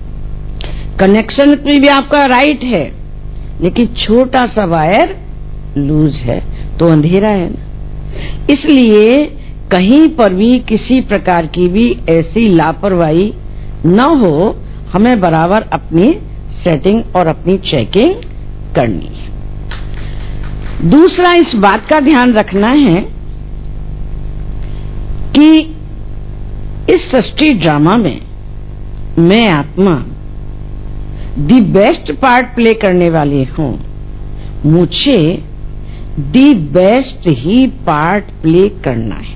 कनेक्शन भी आपका राइट है, लेकिन छोटा सा वायर लूज है तो अंधेरा है ना। इसलिए कहीं पर भी किसी प्रकार की भी ऐसी लापरवाही न हो, हमें बराबर अपनी सेटिंग और अपनी चेकिंग करनी है। दूसरा इस बात का ध्यान रखना है कि इस सृष्टि ड्रामा में मैं आत्मा दी बेस्ट पार्ट प्ले करने वाली हूं। मुझे दी बेस्ट ही पार्ट प्ले करना है।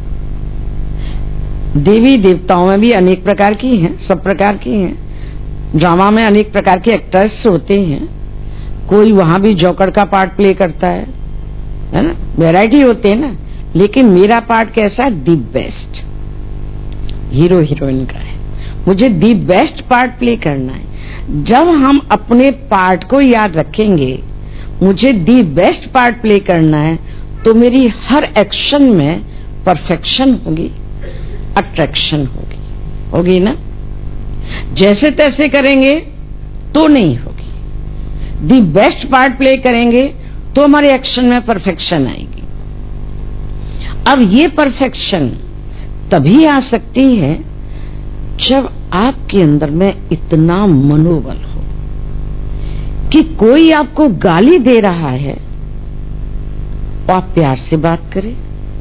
देवी देवताओं में भी अनेक प्रकार की हैं, सब प्रकार की हैं। ड्रामा में अनेक प्रकार के एक्टर्स होते हैं, कोई वहां भी जोकर का पार्ट प्ले करता है, है ना, वैरायटी होते हैं ना। लेकिन मेरा पार्ट कैसा है? दी बेस्ट हीरो हीरोइन का है। मुझे दी बेस्ट पार्ट प्ले करना है। जब हम अपने पार्ट को याद रखेंगे, मुझे दी बेस्ट पार्ट प्ले करना है, तो मेरी हर एक्शन में परफेक्शन होगी, अट्रैक्शन होगी, होगी ना। जैसे तैसे करेंगे तो नहीं होगी। दी बेस्ट पार्ट प्ले करेंगे तो हमारे एक्शन में परफेक्शन आएगी। अब ये परफेक्शन तभी आ सकती है जब आपके अंदर में इतना मनोबल हो कि कोई आपको गाली दे रहा है तो आप प्यार से बात करें।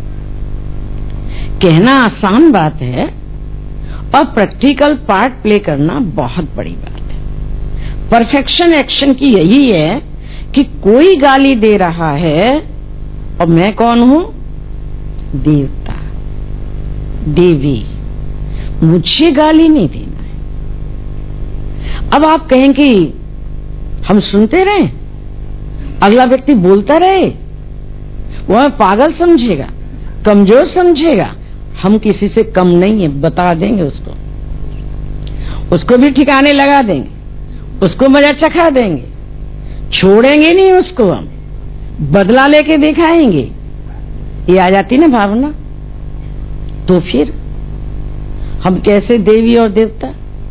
कहना आसान बात है और प्रैक्टिकल पार्ट प्ले करना बहुत बड़ी बात है। परफेक्शन एक्शन की यही है कि कोई गाली दे रहा है और मैं कौन हूं? देवता, देवी, मुझे गाली नहीं देना है। अब आप कहेंगे हम सुनते रहे, अगला व्यक्ति बोलता रहे, वो हमें पागल समझेगा, कमजोर समझेगा। हम किसी से कम नहीं है, बता देंगे उसको, उसको भी ठिकाने लगा देंगे, उसको मजा चखा देंगे, छोड़ेंगे नहीं उसको, हम बदला लेके दिखाएंगे। ये आ जाती ना भावना, तो फिर हम कैसे देवी और देवता?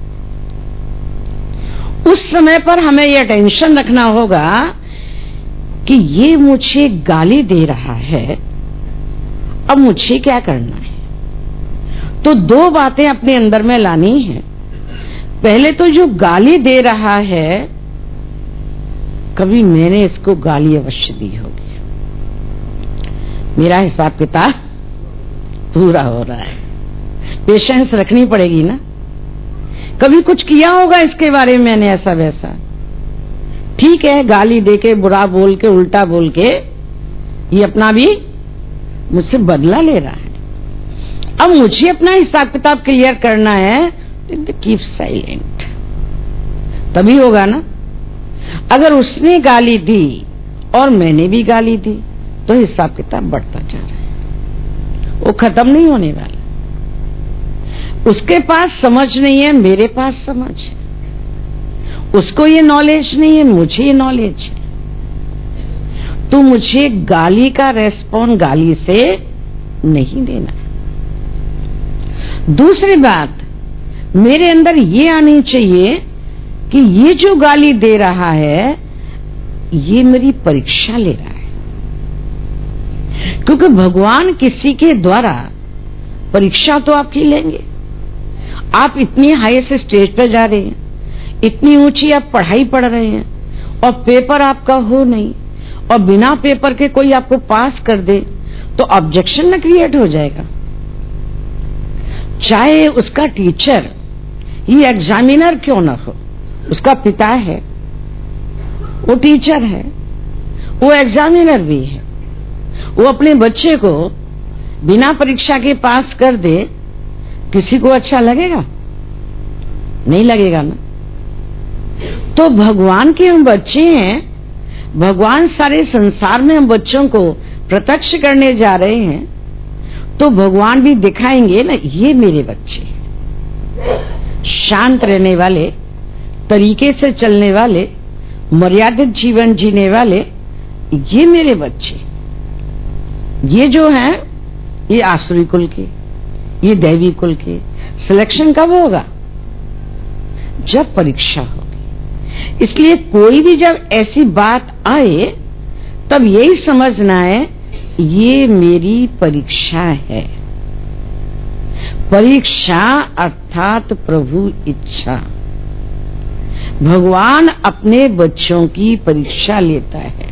उस समय पर हमें यह टेंशन रखना होगा कि ये मुझे गाली दे रहा है, अब मुझे क्या करना है? तो दो बातें अपने अंदर में लानी है। पहले तो जो गाली दे रहा है, कभी मैंने इसको गाली अवश्य दी होगी, मेरा हिसाब किताब पूरा हो रहा है, पेशेंस रखनी पड़ेगी ना। कभी कुछ किया होगा इसके बारे में मैंने ऐसा वैसा, ठीक है, गाली देके, बुरा बोल के, उल्टा बोल के ये अपना भी मुझसे बदला ले रहा है। अब मुझे अपना हिसाब किताब क्लियर करना है, कीप साइलेंट, तभी होगा ना। अगर उसने गाली दी और मैंने भी गाली दी तो हिसाब किताब बढ़ता जा रहा है, वो खत्म नहीं होने वाला। उसके पास समझ नहीं है, मेरे पास समझ है। उसको ये नॉलेज नहीं है, मुझे ये नॉलेज है। तो मुझे गाली का रेस्पॉन्स गाली से नहीं देना। दूसरी बात, मेरे अंदर ये आनी चाहिए कि ये जो गाली दे रहा है ये मेरी परीक्षा ले रहा है, क्योंकि भगवान किसी के द्वारा परीक्षा तो आपकी लेंगे। आप इतनी हाईएस्ट स्टेज पर जा रहे हैं, इतनी ऊंची आप पढ़ाई पढ़ रहे हैं और पेपर आपका हो नहीं, और बिना पेपर के कोई आपको पास कर दे तो ऑब्जेक्शन न क्रिएट हो जाएगा। चाहे उसका टीचर ये एग्जामिनर क्यों ना हो, उसका पिता है, वो टीचर है, वो एग्जामिनर भी है, वो अपने बच्चे को बिना परीक्षा के पास कर दे, किसी को अच्छा लगेगा? नहीं लगेगा ना। तो भगवान के हम बच्चे हैं, भगवान सारे संसार में हम बच्चों को प्रत्यक्ष करने जा रहे हैं, तो भगवान भी दिखाएंगे ना, ये मेरे बच्चे, शांत रहने वाले, तरीके से चलने वाले, मर्यादित जीवन जीने वाले, ये मेरे बच्चे। ये जो हैं ये आसुरी कुल के, ये दैवी कुल के। सिलेक्शन कब होगा? जब परीक्षा होगी। इसलिए कोई भी जब ऐसी बात आए तब यही समझना है ये मेरी परीक्षा है। परीक्षा अर्थात प्रभु इच्छा। भगवान अपने बच्चों की परीक्षा लेता है,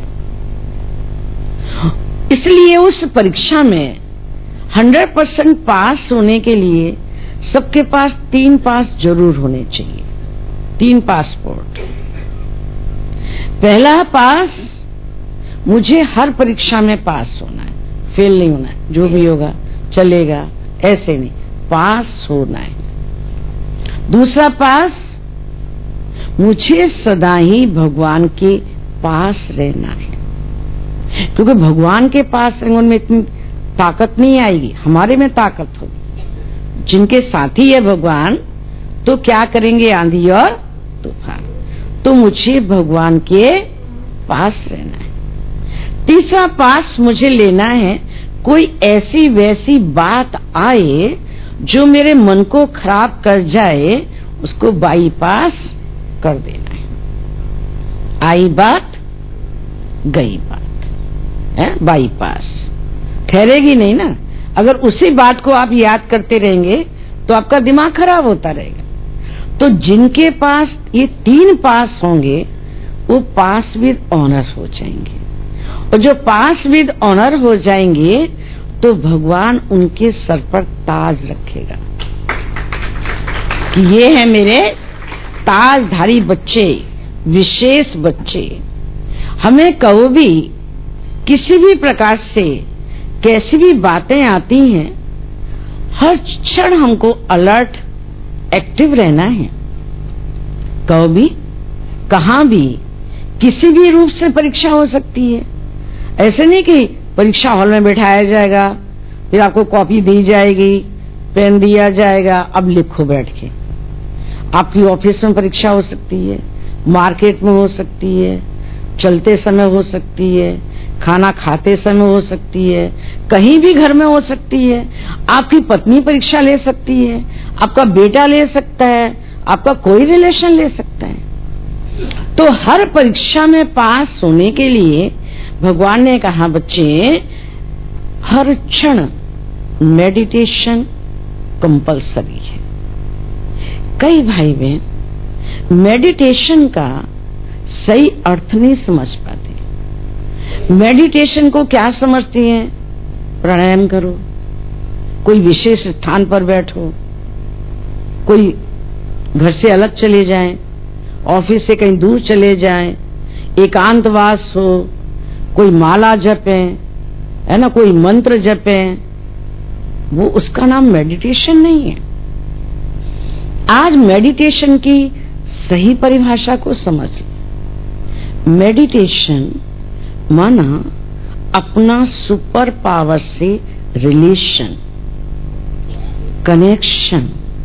इसलिए उस परीक्षा में हंड्रेड परसेंट पास होने के लिए सबके पास तीन पास जरूर होने चाहिए, तीन पासपोर्ट। पहला पास, मुझे हर परीक्षा में पास होना है, फेल नहीं होना है, जो भी होगा चलेगा, ऐसे नहीं, पास होना है। दूसरा पास, मुझे सदा ही भगवान के पास रहना है, क्योंकि भगवान के पास रहेंगे उनमें इतनी ताकत नहीं आएगी, हमारे में ताकत होगी। जिनके साथी है भगवान तो क्या करेंगे? आंधी और तूफान। तो मुझे भगवान के पास रहना है। तीसरा पास मुझे लेना है, कोई ऐसी वैसी बात आए जो मेरे मन को खराब कर जाए, उसको बाईपास कर देना है। आई बात गई बात है, बाईपास ठहरेगी नहीं ना। अगर उसी बात को आप याद करते रहेंगे तो आपका दिमाग खराब होता रहेगा। तो जिनके पास ये तीन पास होंगे वो पास विद ऑनर हो जाएंगे, और जो पास विद ऑनर हो जाएंगे तो भगवान उनके सर पर ताज रखेगा कि ये है मेरे ताजधारी बच्चे, विशेष बच्चे। हमें कभी भी किसी भी प्रकार से कैसी भी बातें आती हैं, हर क्षण हमको अलर्ट एक्टिव रहना है। कभी कहाँ भी किसी भी रूप से परीक्षा हो सकती है। ऐसे नहीं कि परीक्षा हॉल में बैठाया जाएगा, फिर आपको कॉपी दी जाएगी, पेन दिया जाएगा, अब लिखो बैठ के। आपकी ऑफिस में परीक्षा हो सकती है, मार्केट में हो सकती है, चलते समय हो सकती है, खाना खाते समय हो सकती है, कहीं भी घर में हो सकती है। आपकी पत्नी परीक्षा ले सकती है, आपका बेटा ले सकता है, आपका कोई रिलेशन ले सकता है। तो हर परीक्षा में पास होने के लिए भगवान ने कहा बच्चे हर क्षण मेडिटेशन कंपलसरी है। कई भाई बहन मेडिटेशन का सही अर्थ नहीं समझ पाते। मेडिटेशन को क्या समझते हैं? प्राणायाम करो, कोई विशेष स्थान पर बैठो, कोई घर से अलग चले जाएं, ऑफिस से कहीं दूर चले जाएं, एकांतवास हो, कोई माला जपें, है ना, कोई मंत्र जपें, वो उसका नाम मेडिटेशन नहीं है। आज मेडिटेशन की सही परिभाषा को समझ लें। मेडिटेशन माना अपना सुपर पावर से रिलेशन, कनेक्शन।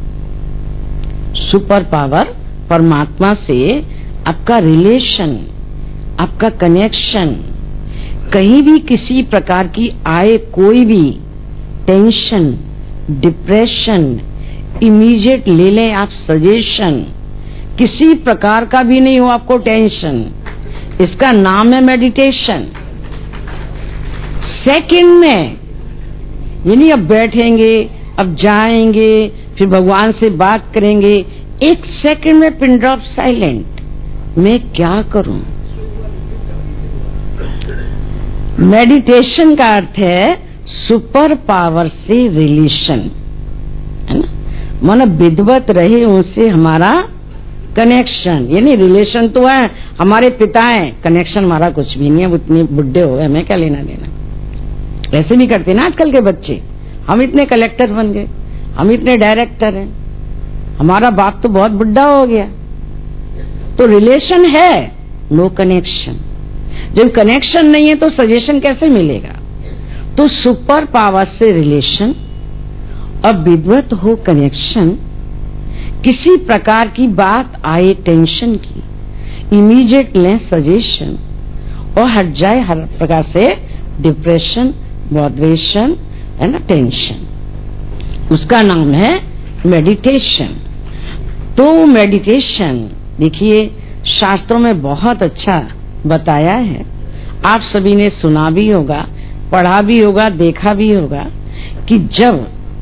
सुपर पावर परमात्मा से आपका रिलेशन, आपका कनेक्शन। कहीं भी किसी प्रकार की आए कोई भी टेंशन, डिप्रेशन, इमीडिएट ले लें आप सजेशन, किसी प्रकार का भी नहीं हो आपको टेंशन, इसका नाम है मेडिटेशन। सेकंड में यानी अब बैठेंगे, अब जाएंगे, फिर भगवान से बात करेंगे, एक सेकंड में पिन ड्रॉप साइलेंट। मैं क्या करूं? मेडिटेशन का अर्थ है सुपर पावर से रिलेशन, है ना, मन विद्वत रहे उनसे हमारा कनेक्शन। यानी रिलेशन तो है, हमारे पिता हैं, कनेक्शन हमारा कुछ भी नहीं है, वो इतने बुढ़े हो गए, हमें क्या लेना देना। ऐसे भी करते ना आजकल के बच्चे, हम इतने कलेक्टर बन गए, हम इतने डायरेक्टर हैं, हमारा बाप तो बहुत बुढ़ा हो गया। तो रिलेशन है, नो कनेक्शन। जब कनेक्शन नहीं है तो सजेशन कैसे मिलेगा? तो सुपर पावर से रिलेशन और विद्वत हो कनेक्शन। किसी प्रकार की बात आए टेंशन की, इमीडिएट लें सजेशन और हट जाए हर प्रकार से डिप्रेशन, बॉदरेशन, है ना, टेंशन। उसका नाम है मेडिटेशन। तो मेडिटेशन देखिए शास्त्रों में बहुत अच्छा बताया है, आप सभी ने सुना भी होगा, पढ़ा भी होगा, देखा भी होगा कि जब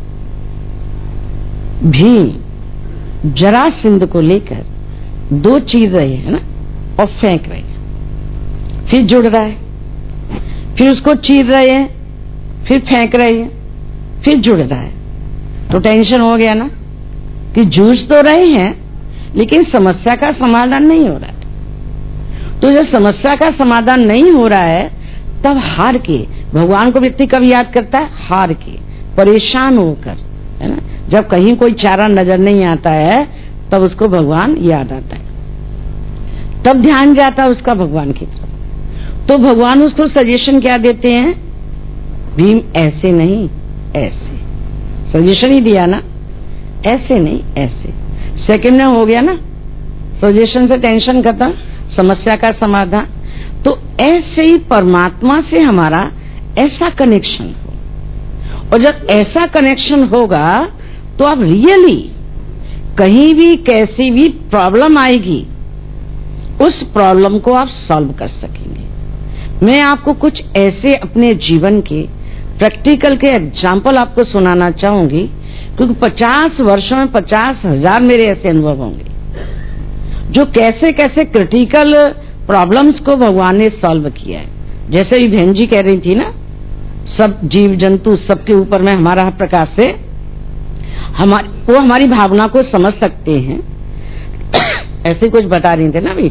भीम जरासंध को लेकर दो चीर रहे हैं ना और फेंक रहे हैं, फिर जुड़ रहा है, फिर उसको चीर रहे हैं, फिर फेंक रहे हैं, फिर जुड़ रहा है, तो टेंशन हो गया ना कि जूझ तो रहे हैं लेकिन समस्या का समाधान नहीं हो रहा है। तो जब समस्या का समाधान नहीं हो रहा है तब हार के, भगवान को व्यक्ति कब याद करता है? हार के, परेशान होकर, है ना। जब कहीं कोई चारा नजर नहीं आता है तब उसको भगवान याद आता है, तब ध्यान जाता है उसका भगवान की तरफ। तो भगवान उसको सजेशन क्या देते हैं? भीम ऐसे नहीं ऐसे, सजेशन ही दिया ना, ऐसे नहीं ऐसे। सेकंड में हो गया ना, सजेशन से टेंशन खत्म, समस्या का समाधान। तो ऐसे ही परमात्मा से हमारा ऐसा कनेक्शन हो, और जब ऐसा कनेक्शन होगा तो आप रियली कहीं भी कैसी भी प्रॉब्लम आएगी उस प्रॉब्लम को आप सॉल्व कर सकेंगे। मैं आपको कुछ ऐसे अपने जीवन के प्रैक्टिकल के एग्जाम्पल आपको सुनाना चाहूंगी, क्योंकि पचास वर्षों में पचास हजार मेरे ऐसे अनुभव होंगे जो कैसे कैसे क्रिटिकल प्रॉब्लम्स को भगवान ने सॉल्व किया है। जैसे ही बहन जी कह रही थी ना, सब जीव जंतु सबके ऊपर में हमारा प्रकाश से हमारी वो हमारी भावना को समझ सकते हैं। ऐसे कुछ बता रही थे ना अभी,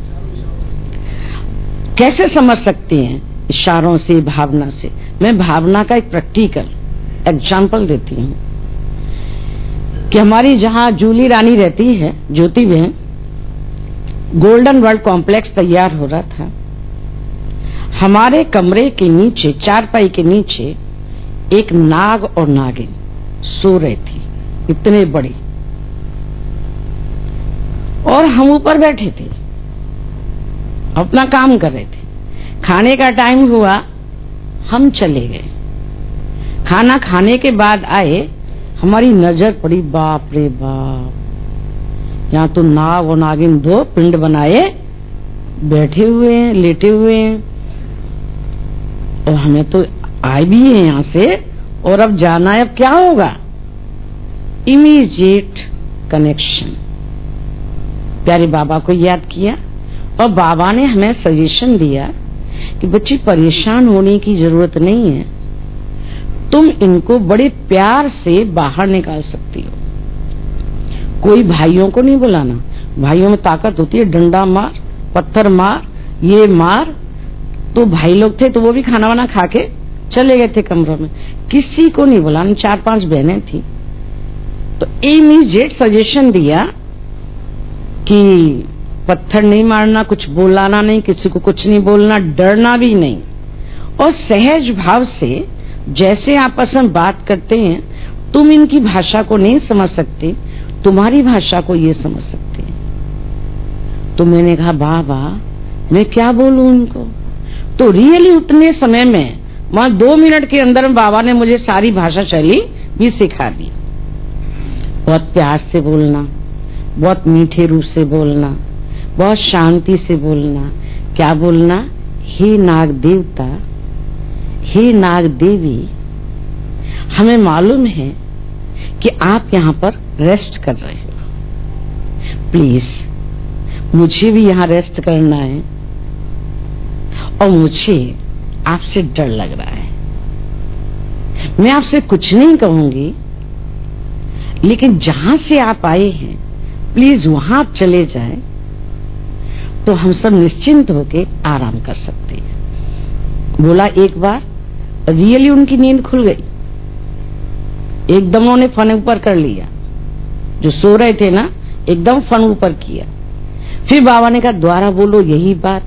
कैसे समझ सकते हैं? इशारों से, भावना से। मैं भावना का एक प्रैक्टिकल एग्जाम्पल देती हूँ कि हमारी जहाँ जूली रानी रहती है, ज्योति बहन, गोल्डन वर्ल्ड कॉम्प्लेक्स तैयार हो रहा था। हमारे कमरे के नीचे, चारपाई के नीचे एक नाग और नागिन सो रही थी, इतने बड़े, और हम ऊपर बैठे थे, अपना काम कर रहे थे। खाने का टाइम हुआ, हम चले गए। खाना खाने के बाद आए, हमारी नजर पड़ी, बाप रे बाप, यहाँ तो नाग और नागिन दो पिंड बनाए बैठे हुए हैं, लेटे हुए हैं, और हमें तो आए भी है यहाँ से, और अब जाना है, अब क्या होगा? इमीडिएट कनेक्शन, प्यारे बाबा को याद किया, और बाबा ने हमें सजेशन दिया कि बच्ची परेशान होने की जरूरत नहीं है, तुम इनको बड़े प्यार से बाहर निकाल सकती हो। कोई भाइयों को नहीं बुलाना, भाइयों में ताकत होती है, डंडा मार, पत्थर मार, ये मार। तो भाई लोग थे तो वो भी खाना वाना खा के चले गए थे कमरों में, किसी को नहीं बुलाना। चार पांच बहनें थी, तो इमीडिएट सजेशन दिया कि पत्थर नहीं मारना, कुछ बोलाना नहीं, किसी को कुछ नहीं बोलना, डरना भी नहीं, और सहज भाव से जैसे आपस में बात करते हैं। तुम इनकी भाषा को नहीं समझ सकते, तुम्हारी भाषा को ये समझ सकते हैं। तो मैंने कहा बाबा मैं क्या बोलूं उनको? तो रियली उतने समय में, वहां दो मिनट के अंदर बाबा ने मुझे सारी भाषा शैली भी सिखा दी। बहुत प्यार से बोलना, बहुत मीठे रूप से बोलना, बहुत शांति से बोलना। क्या बोलना? हे नाग देवता, हे नाग देवी, हमें मालूम है कि आप यहाँ पर रेस्ट कर रहे हो, प्लीज मुझे भी यहाँ रेस्ट करना है, और मुझे आपसे डर लग रहा है। मैं आपसे कुछ नहीं कहूंगी, लेकिन जहां से आप आए हैं प्लीज वहां आप चले जाएं, तो हम सब निश्चिंत होके आराम कर सकते हैं। बोला एक बार, रियली उनकी नींद खुल गई, एकदम उन्होंने फन ऊपर कर लिया। जो सो रहे थे ना, एकदम फन ऊपर किया। फिर बाबा ने कहा द्वारा बोलो यही बात।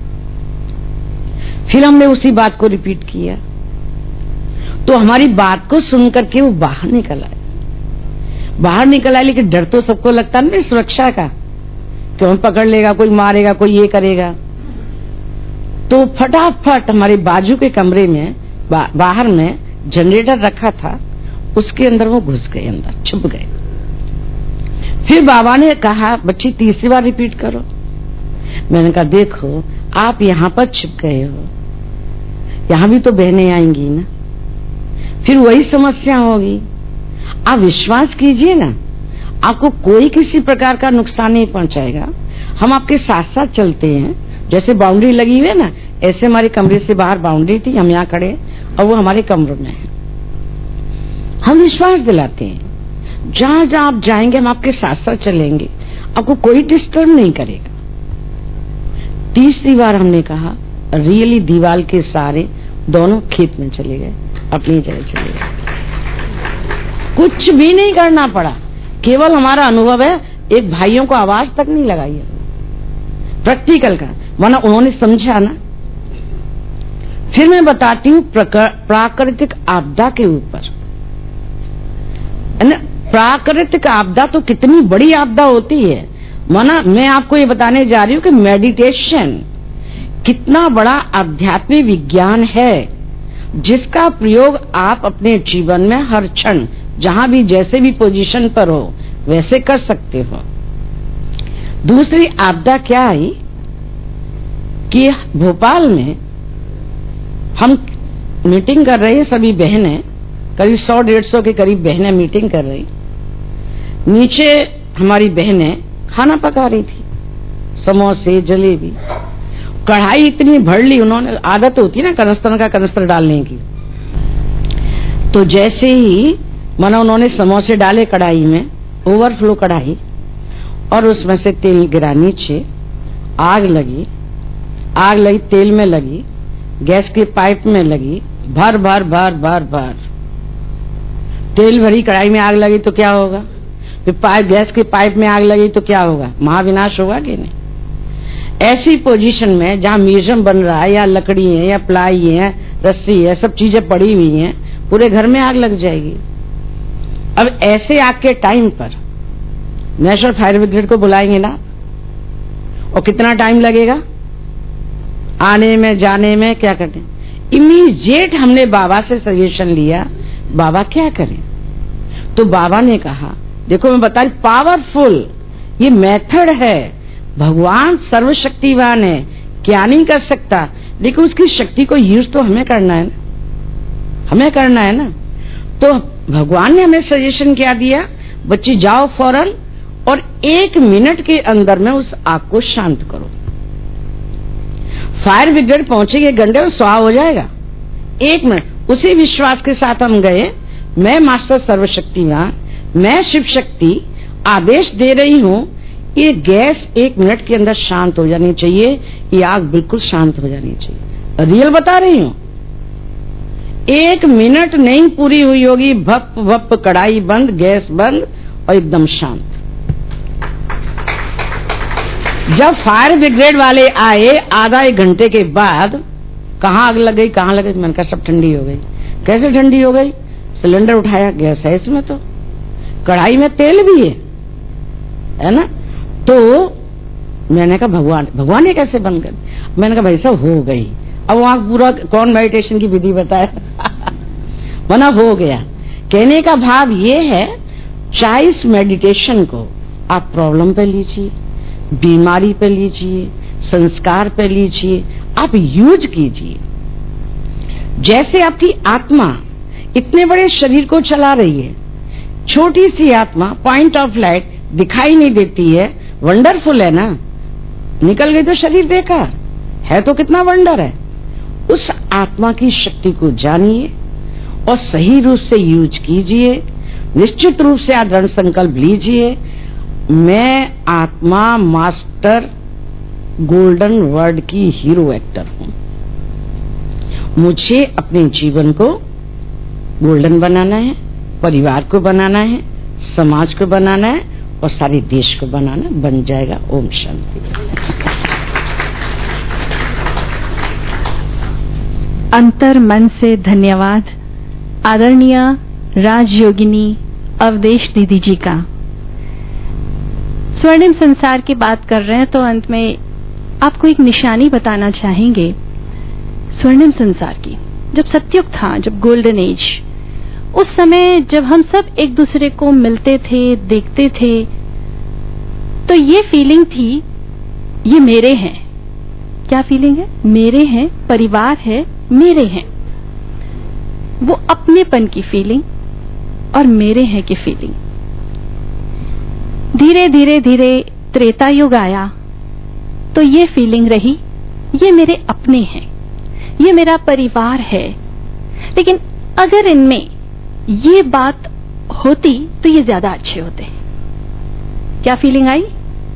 फिर हमने उसी बात को रिपीट किया, तो हमारी बात को सुन करके वो बाहर निकल आए। बाहर निकल आए, लेकिन डर तो सबको लगता है ना सुरक्षा का, कि हमें पकड़ लेगा, कोई मारेगा, कोई ये करेगा। तो फटाफट हमारे बाजू के कमरे में बा, बाहर में जनरेटर रखा था, उसके अंदर वो घुस गए, अंदर छुप गए। फिर बाबा ने कहा बच्ची तीसरी बार रिपीट करो। मैंने कहा देखो आप यहाँ पर छिप गए हो, यहाँ भी तो बहनें आएंगी ना, फिर वही समस्या होगी। आप विश्वास कीजिए ना, आपको कोई किसी प्रकार का नुकसान नहीं पहुंचाएगा। हम आपके साथ साथ चलते हैं, जैसे बाउंड्री लगी हुई है ना, ऐसे हमारे कमरे से बाहर बाउंड्री थी, हम यहाँ खड़े और वो हमारे कमरों में है। हम विश्वास दिलाते हैं, जहां जहां आप जाएंगे हम आपके साथ साथ चलेंगे, आपको कोई डिस्टर्ब नहीं करेगा। तीसरी बार हमने कहा, रियली दीवार के सहारे दोनों खेत में चले गए, अपनी जगह चले गए, कुछ भी नहीं करना पड़ा, केवल हमारा अनुभव है। एक भाइयों को आवाज तक नहीं लगाई है, प्रैक्टिकल का, वरना उन्होंने समझा ना। फिर मैं बताती हूँ प्राकृतिक आपदा के ऊपर। प्राकृतिक आपदा तो कितनी बड़ी आपदा होती है, माना मैं आपको ये बताने जा रही हूँ कि मेडिटेशन कितना बड़ा आध्यात्मिक विज्ञान है, जिसका प्रयोग आप अपने जीवन में हर क्षण जहां भी जैसे भी पोजीशन पर हो वैसे कर सकते हो। दूसरी आपदा क्या आई? कि भोपाल में हम मीटिंग कर रहे हैं, सभी बहनें, करीब सौ डेढ़ सौ के करीब बहनें मीटिंग कर रही। नीचे हमारी बहनें खाना पका रही थी, समोसे, जलेबी। कढ़ाई इतनी भर ली उन्होंने, आदत होती है ना कनस्तर का कनस्तर डालने की। तो जैसे ही माना उन्होंने समोसे डाले कढ़ाई में, ओवरफ्लो कढ़ाई, और उसमें से तेल गिरा नीचे, आग लगी, आग लगी, तेल में लगी, गैस के पाइप में लगी, भर भर भर भर भर तेल भरी कढ़ाई में आग लगी तो क्या होगा? फिर पाइप, गैस के पाइप में आग लगी तो क्या होगा? महाविनाश होगा कि नहीं? ऐसी पोजीशन में जहाँ म्यूजियम बन रहा है, या लकड़ी है, या प्लाई है, रस्सी है, सब चीजें पड़ी हुई हैं, पूरे घर में आग लग जाएगी। अब ऐसे आग के टाइम पर नेशनल फायर ब्रिगेड को बुलाएंगे ना, और कितना टाइम लगेगा आने में, जाने में, क्या करते? इमीडिएट हमने बाबा से सजेशन लिया, बाबा क्या करें? तो बाबा ने कहा, देखो मैं बता रही, पावरफुल ये मेथड है, भगवान सर्वशक्तिवान है, क्या नहीं कर सकता, लेकिन उसकी शक्ति को यूज तो हमें करना है ना, हमें करना है ना। तो भगवान ने हमें सजेशन क्या दिया, बच्ची जाओ फौरन और एक मिनट के अंदर में उस आग को शांत करो। फायर ब्रिगेड पहुंचेगी, एक घंटे में स्वाह हो जाएगा, एक मिनट। उसी विश्वास के साथ हम गए, मैं मास्टर सर्वशक्तिवान, मैं शिव शक्ति आदेश दे रही हूँ, ये गैस एक मिनट के अंदर शांत हो जानी चाहिए, ये आग बिल्कुल शांत हो जानी चाहिए। रियल बता रही हूँ, एक मिनट नहीं पूरी हुई होगी, भप भप कढ़ाई बंद, गैस बंद और एकदम शांत। जब फायर ब्रिगेड वाले आए आधा एक घंटे के बाद, कहाँ आग लग गई, कहाँ लग गई? मैंने कहा सब ठंडी हो गई। कैसे ठंडी हो गई? सिलेंडर उठाया, गैस है इसमें, तो कढ़ाई में तेल भी है, है ना। तो मैंने कहा भगवान भगवान ये कैसे बंद कर? मैंने कहा भाई साहब हो गई। अब वहां पूरा कौन मेडिटेशन की विधि बताया मना हो गया। कहने का भाव ये है, चाहे इस मेडिटेशन को आप प्रॉब्लम पे लीजिए, बीमारी पे लीजिए, संस्कार पे लीजिए, आप यूज कीजिए। जैसे आपकी आत्मा इतने बड़े शरीर को चला रही है, छोटी सी आत्मा पॉइंट ऑफ लाइट दिखाई नहीं देती है, वंडरफुल है ना। निकल गई तो शरीर बेकार है, तो कितना वंडर है। उस आत्मा की शक्ति को जानिए और सही रूप से यूज कीजिए। निश्चित रूप से आप दृढ़ संकल्प लीजिए, मैं आत्मा मास्टर गोल्डन वर्ड की हीरो एक्टर हूं, मुझे अपने जीवन को गोल्डन बनाना है, परिवार को बनाना है, समाज को बनाना है और सारे देश को बनाना, बन जाएगा। ओम शांति। अंतर मन से धन्यवाद आदरणीय राजयोगिनी अवधेश दीदी जी का। स्वर्णिम संसार की बात कर रहे हैं तो अंत में आपको एक निशानी बताना चाहेंगे स्वर्णिम संसार की। जब सतयुग था, जब गोल्डन एज, उस समय जब हम सब एक दूसरे को मिलते थे, देखते थे, तो ये फीलिंग थी, ये मेरे हैं। क्या फीलिंग है? मेरे हैं, परिवार है, मेरे हैं। वो अपनेपन की फीलिंग और मेरे हैं की फीलिंग। धीरे धीरे धीरे त्रेता युग आया तो ये फीलिंग रही, ये मेरे अपने हैं, ये मेरा परिवार है। लेकिन अगर इनमें ये बात होती तो ये ज्यादा अच्छे होते। क्या फीलिंग आई?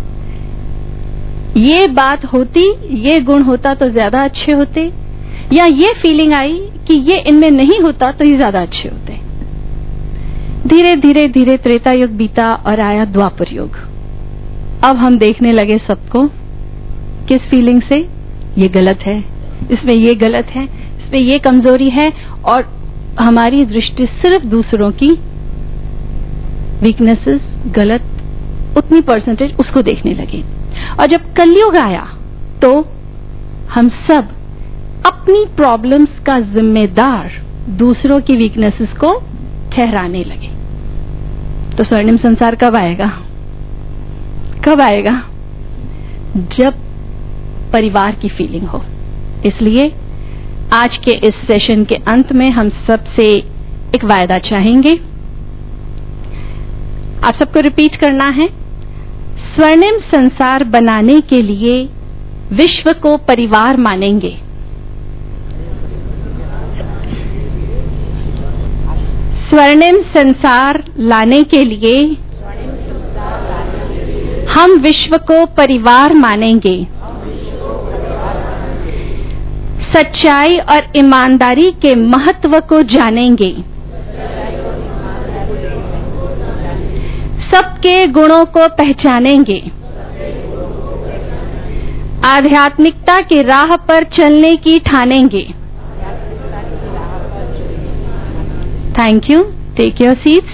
ये बात होती, ये गुण होता तो ज्यादा अच्छे होते, या ये फीलिंग आई कि ये इनमें नहीं होता तो ये ज्यादा अच्छे होते। धीरे धीरे धीरे त्रेता युग बीता और आया द्वापर युग। अब हम देखने लगे सबको किस फीलिंग से, ये गलत है, इसमें ये गलत है, इसमें ये कमजोरी है, और हमारी दृष्टि सिर्फ दूसरों की वीकनेसेस, गलत, उतनी परसेंटेज उसको देखने लगे। और जब कलयुग आया तो हम सब अपनी प्रॉब्लम्स का जिम्मेदार दूसरों की वीकनेसेस को ठहराने लगे। तो स्वर्णिम संसार कब आएगा? कब आएगा? जब परिवार की फीलिंग हो। इसलिए आज के इस सेशन के अंत में हम सबसे एक वायदा चाहेंगे, आप सबको रिपीट करना है। स्वर्णिम संसार बनाने के लिए विश्व को परिवार मानेंगे। स्वर्णिम संसार लाने के लिए हम विश्व को परिवार मानेंगे। सच्चाई और ईमानदारी के महत्व को जानेंगे। सबके गुणों को पहचानेंगे। आध्यात्मिकता की राह पर चलने की ठानेंगे। Thank you. Take your seats.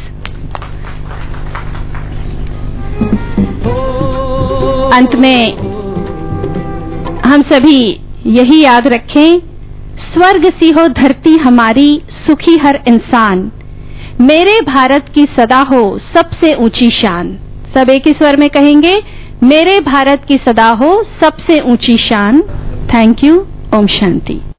अंत में हम सभी यही याद रखें, स्वर्ग सी हो धरती हमारी, सुखी हर इंसान, मेरे भारत की सदा हो सबसे ऊंची शान। सब एक ही स्वर में कहेंगे, मेरे भारत की सदा हो सबसे ऊंची शान। Thank you. ओम शांति।